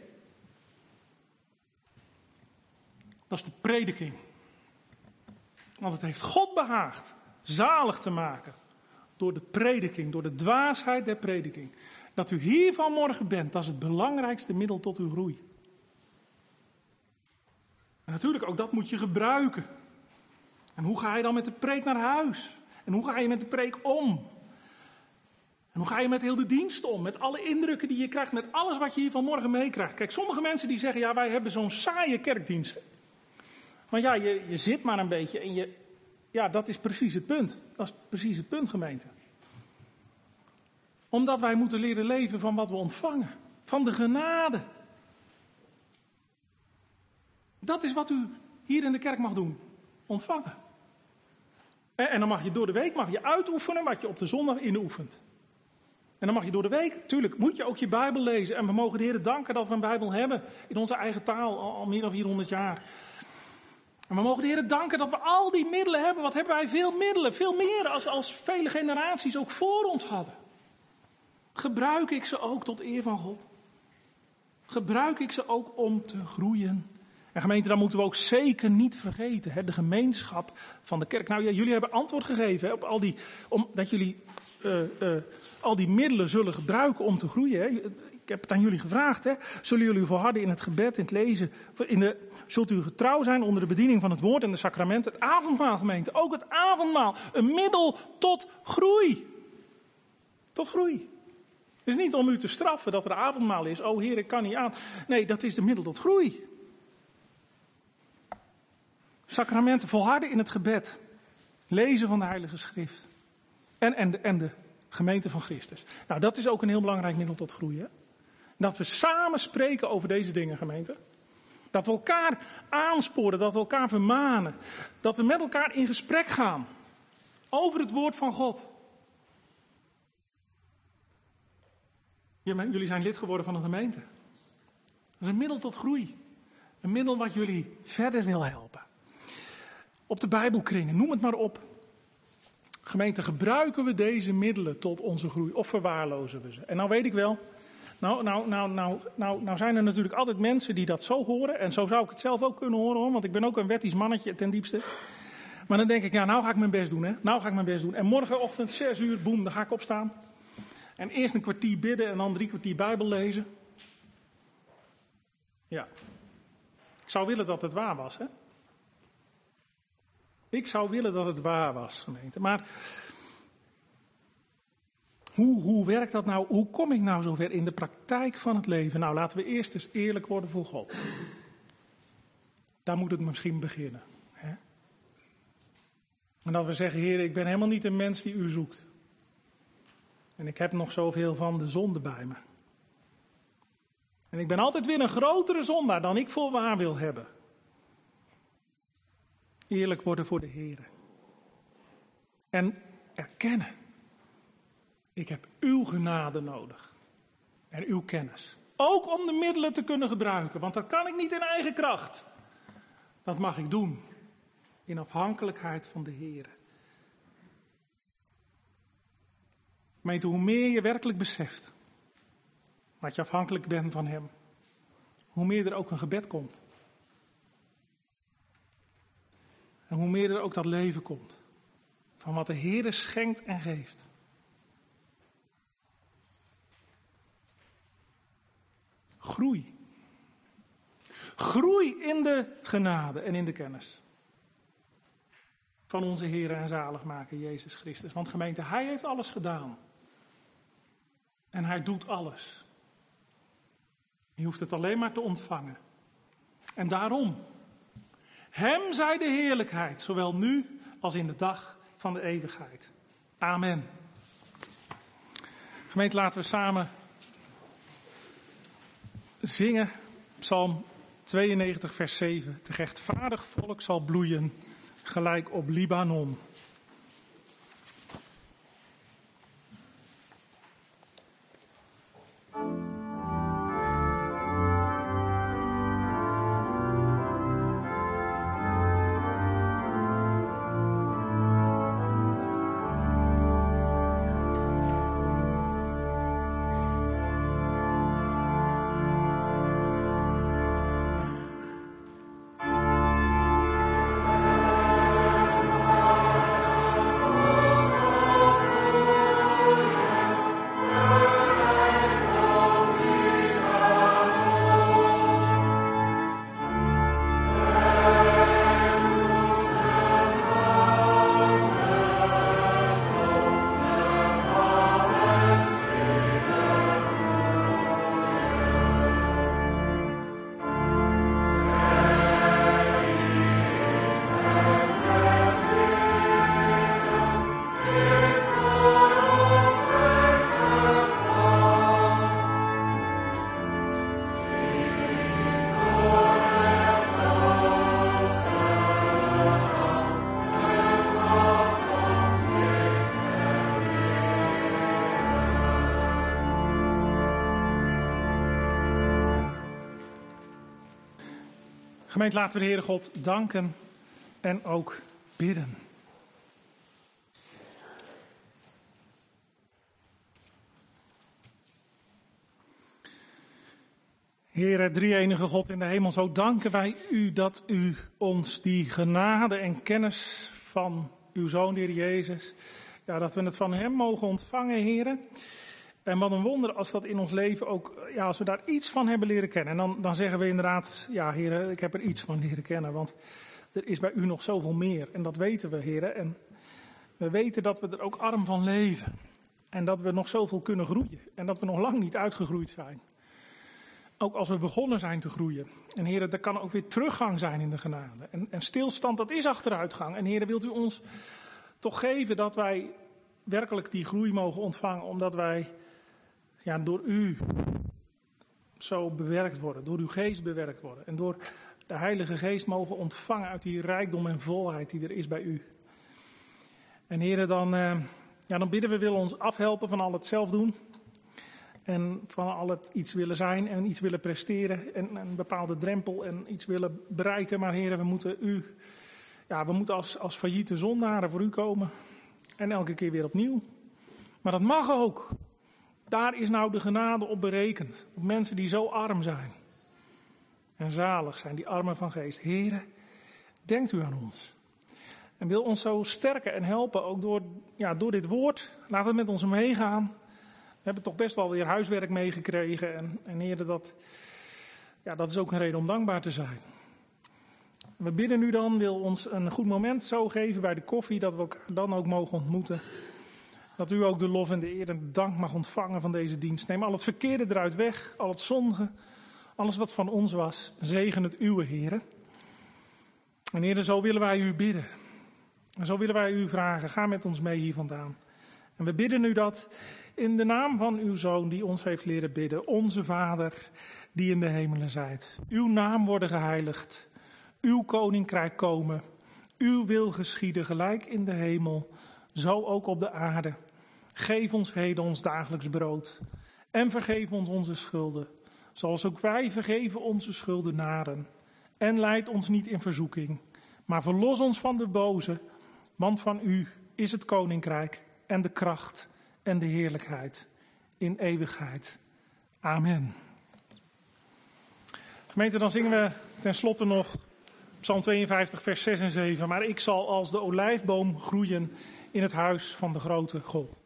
Dat is de prediking. Want het heeft God behaagd zalig te maken. Door de prediking, door de dwaasheid der prediking. Dat u hier vanmorgen bent, dat is het belangrijkste middel tot uw groei. En natuurlijk, ook dat moet je gebruiken. En hoe ga je dan met de preek naar huis? En hoe ga je met de preek om? En hoe ga je met heel de dienst om? Met alle indrukken die je krijgt, met alles wat je hier vanmorgen meekrijgt. Kijk, sommige mensen die zeggen, wij hebben zo'n saaie kerkdienst. Want je zit maar een beetje en dat is precies het punt. Dat is precies het punt, gemeente. Omdat wij moeten leren leven van wat we ontvangen. Van de genade. Dat is wat u hier in de kerk mag doen. Ontvangen. En dan mag je door de week uitoefenen wat je op de zondag inoefent. En dan mag je door de week, tuurlijk, moet je ook je Bijbel lezen. En we mogen de Heer danken dat we een Bijbel hebben. In onze eigen taal, al meer dan 400 jaar. En we mogen de Heer danken dat we al die middelen hebben. Wat hebben wij? Veel middelen. Veel meer als vele generaties ook voor ons hadden. Gebruik ik ze ook tot eer van God? Gebruik ik ze ook om te groeien? En gemeente, dan moeten we ook zeker niet vergeten, de gemeenschap van de kerk. Nou ja, jullie hebben antwoord gegeven op dat jullie al die middelen zullen gebruiken om te groeien. Hè. Ik heb het aan jullie gevraagd. Hè. Zullen jullie volharden in het gebed, in het lezen? Zult u getrouw zijn onder de bediening van het woord en de sacramenten? Het avondmaal, gemeente. Ook het avondmaal. Een middel tot groei. Tot groei. Het is niet om u te straffen dat er avondmaal is. Oh Heer, ik kan niet aan. Nee, dat is de middel tot groei. Sacramenten, volharden in het gebed. Lezen van de Heilige Schrift. En de gemeente van Christus. Nou, dat is ook een heel belangrijk middel tot groei. Hè? Dat we samen spreken over deze dingen, gemeente. Dat we elkaar aansporen, dat we elkaar vermanen. Dat we met elkaar in gesprek gaan. Over het woord van God. Jullie zijn lid geworden van een gemeente. Dat is een middel tot groei. Een middel wat jullie verder wil helpen. Op de Bijbelkringen, noem het maar op. Gemeente, gebruiken we deze middelen tot onze groei of verwaarlozen we ze? En nou weet ik wel, nou zijn er natuurlijk altijd mensen die dat zo horen. En zo zou ik het zelf ook kunnen horen, hoor, want ik ben ook een wettisch mannetje ten diepste. Maar dan denk ik, ja, nou ga ik mijn best doen, hè. Nou ga ik mijn best doen. En morgenochtend 6 uur, boem, dan ga ik opstaan. En eerst een kwartier bidden en dan 3 kwartier Bijbel lezen. Ja. Ik zou willen dat het waar was, hè. Ik zou willen dat het waar was, gemeente. Maar hoe werkt dat nou? Hoe kom ik nou zover in de praktijk van het leven? Nou, laten we eerst eens eerlijk worden voor God. Daar moet het misschien beginnen. Hè? En dat we zeggen, Heer, ik ben helemaal niet een mens die u zoekt. En ik heb nog zoveel van de zonde bij me. En ik ben altijd weer een grotere zondaar dan ik voor waar wil hebben. Eerlijk worden voor de Heer. En erkennen. Ik heb uw genade nodig. En uw kennis. Ook om de middelen te kunnen gebruiken. Want dat kan ik niet in eigen kracht. Dat mag ik doen. In afhankelijkheid van de Heer. Gemeente, hoe meer je werkelijk beseft. Dat je afhankelijk bent van Hem. Hoe meer er ook een gebed komt. En hoe meer er ook dat leven komt. Van wat de Heer schenkt en geeft. Groei. Groei in de genade en in de kennis. Van onze Heer en zaligmaker Jezus Christus. Want gemeente, Hij heeft alles gedaan. En Hij doet alles. Je hoeft het alleen maar te ontvangen. En daarom. Hem zij de heerlijkheid, zowel nu als in de dag van de eeuwigheid. Amen. Gemeente, laten we samen zingen. Psalm 92, vers 7. Het rechtvaardig volk zal bloeien, gelijk op Libanon. Gemeente, laten we de Heere God danken en ook bidden. Heere, drie-enige God in de hemel, zo danken wij u dat u ons die genade en kennis van uw Zoon, de Heer Jezus, ja, dat we het van Hem mogen ontvangen, Heere. En wat een wonder als dat in ons leven ook, ja, als we daar iets van hebben leren kennen. En dan zeggen we inderdaad, ja, Heere, ik heb er iets van leren kennen, want er is bij u nog zoveel meer. En dat weten we, Heere. En we weten dat we er ook arm van leven. En dat we nog zoveel kunnen groeien. En dat we nog lang niet uitgegroeid zijn. Ook als we begonnen zijn te groeien. En Heere, er kan ook weer teruggang zijn in de genade. En stilstand, dat is achteruitgang. En Heere, wilt u ons toch geven dat wij werkelijk die groei mogen ontvangen. Omdat wij door u zo bewerkt worden. Door uw geest bewerkt worden. En door de Heilige Geest mogen ontvangen uit die rijkdom en volheid die er is bij u. En Heere, dan bidden we, wil ons afhelpen van al het zelf doen. En van al het iets willen zijn en iets willen presteren. En een bepaalde drempel en iets willen bereiken. Maar Heere, we moeten als failliete zondaren voor u komen. En elke keer weer opnieuw. Maar dat mag ook. Daar is nou de genade op berekend. Op mensen die zo arm zijn. En zalig zijn, die armen van geest. Heere, denkt u aan ons. En wil ons zo sterken en helpen, ook door dit woord. Laat het met ons meegaan. We hebben toch best wel weer huiswerk meegekregen. En Heer, dat is ook een reden om dankbaar te zijn. We bidden u dan, wil ons een goed moment zo geven bij de koffie, dat we elkaar dan ook mogen ontmoeten. Dat u ook de lof en de eer en de dank mag ontvangen van deze dienst. Neem al het verkeerde eruit weg, al het zondige, alles wat van ons was. Zegen het uwe, Heere. En Heere, zo willen wij u bidden. En zo willen wij u vragen, ga met ons mee hier vandaan. En we bidden u dat in de naam van uw Zoon die ons heeft leren bidden. Onze Vader die in de hemelen zijt. Uw naam worden geheiligd. Uw koninkrijk komen. Uw wil geschieden gelijk in de hemel, zo ook op de aarde. Geef ons heden ons dagelijks brood. En vergeef ons onze schulden, zoals ook wij vergeven onze schuldenaren. En leid ons niet in verzoeking, maar verlos ons van de boze. Want van u is het koninkrijk en de kracht en de heerlijkheid in eeuwigheid. Amen. Gemeente, dan zingen we tenslotte nog Psalm 52, vers 6 en 7. Maar ik zal als de olijfboom groeien in het huis van de grote God.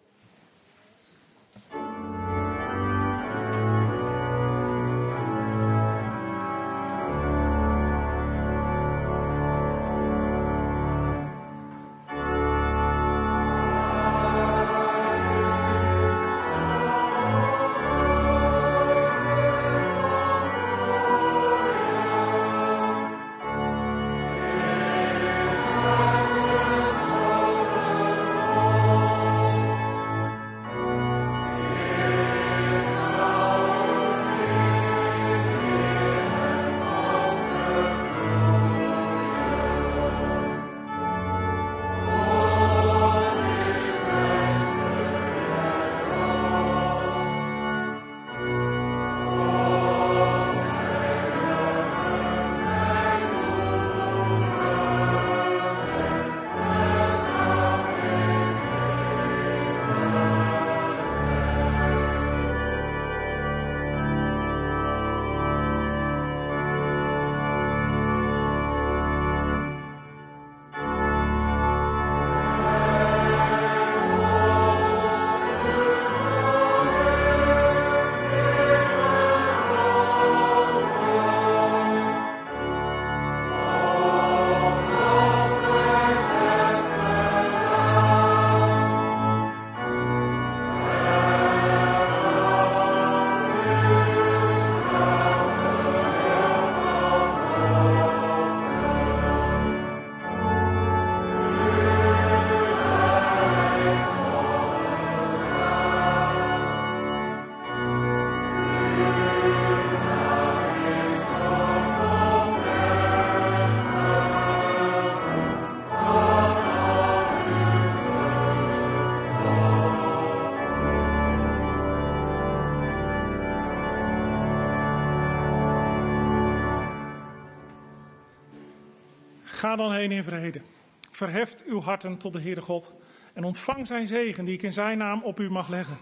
Ga dan heen in vrede. Verheft uw harten tot de Heere God en ontvang zijn zegen die ik in zijn naam op u mag leggen.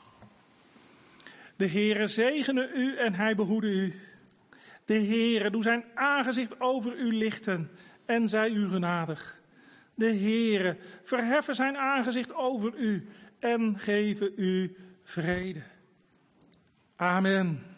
De Heere zegene u en hij behoede u. De Heere doe zijn aangezicht over u lichten en zij u genadig. De Heere verheffen zijn aangezicht over u en geven u vrede. Amen.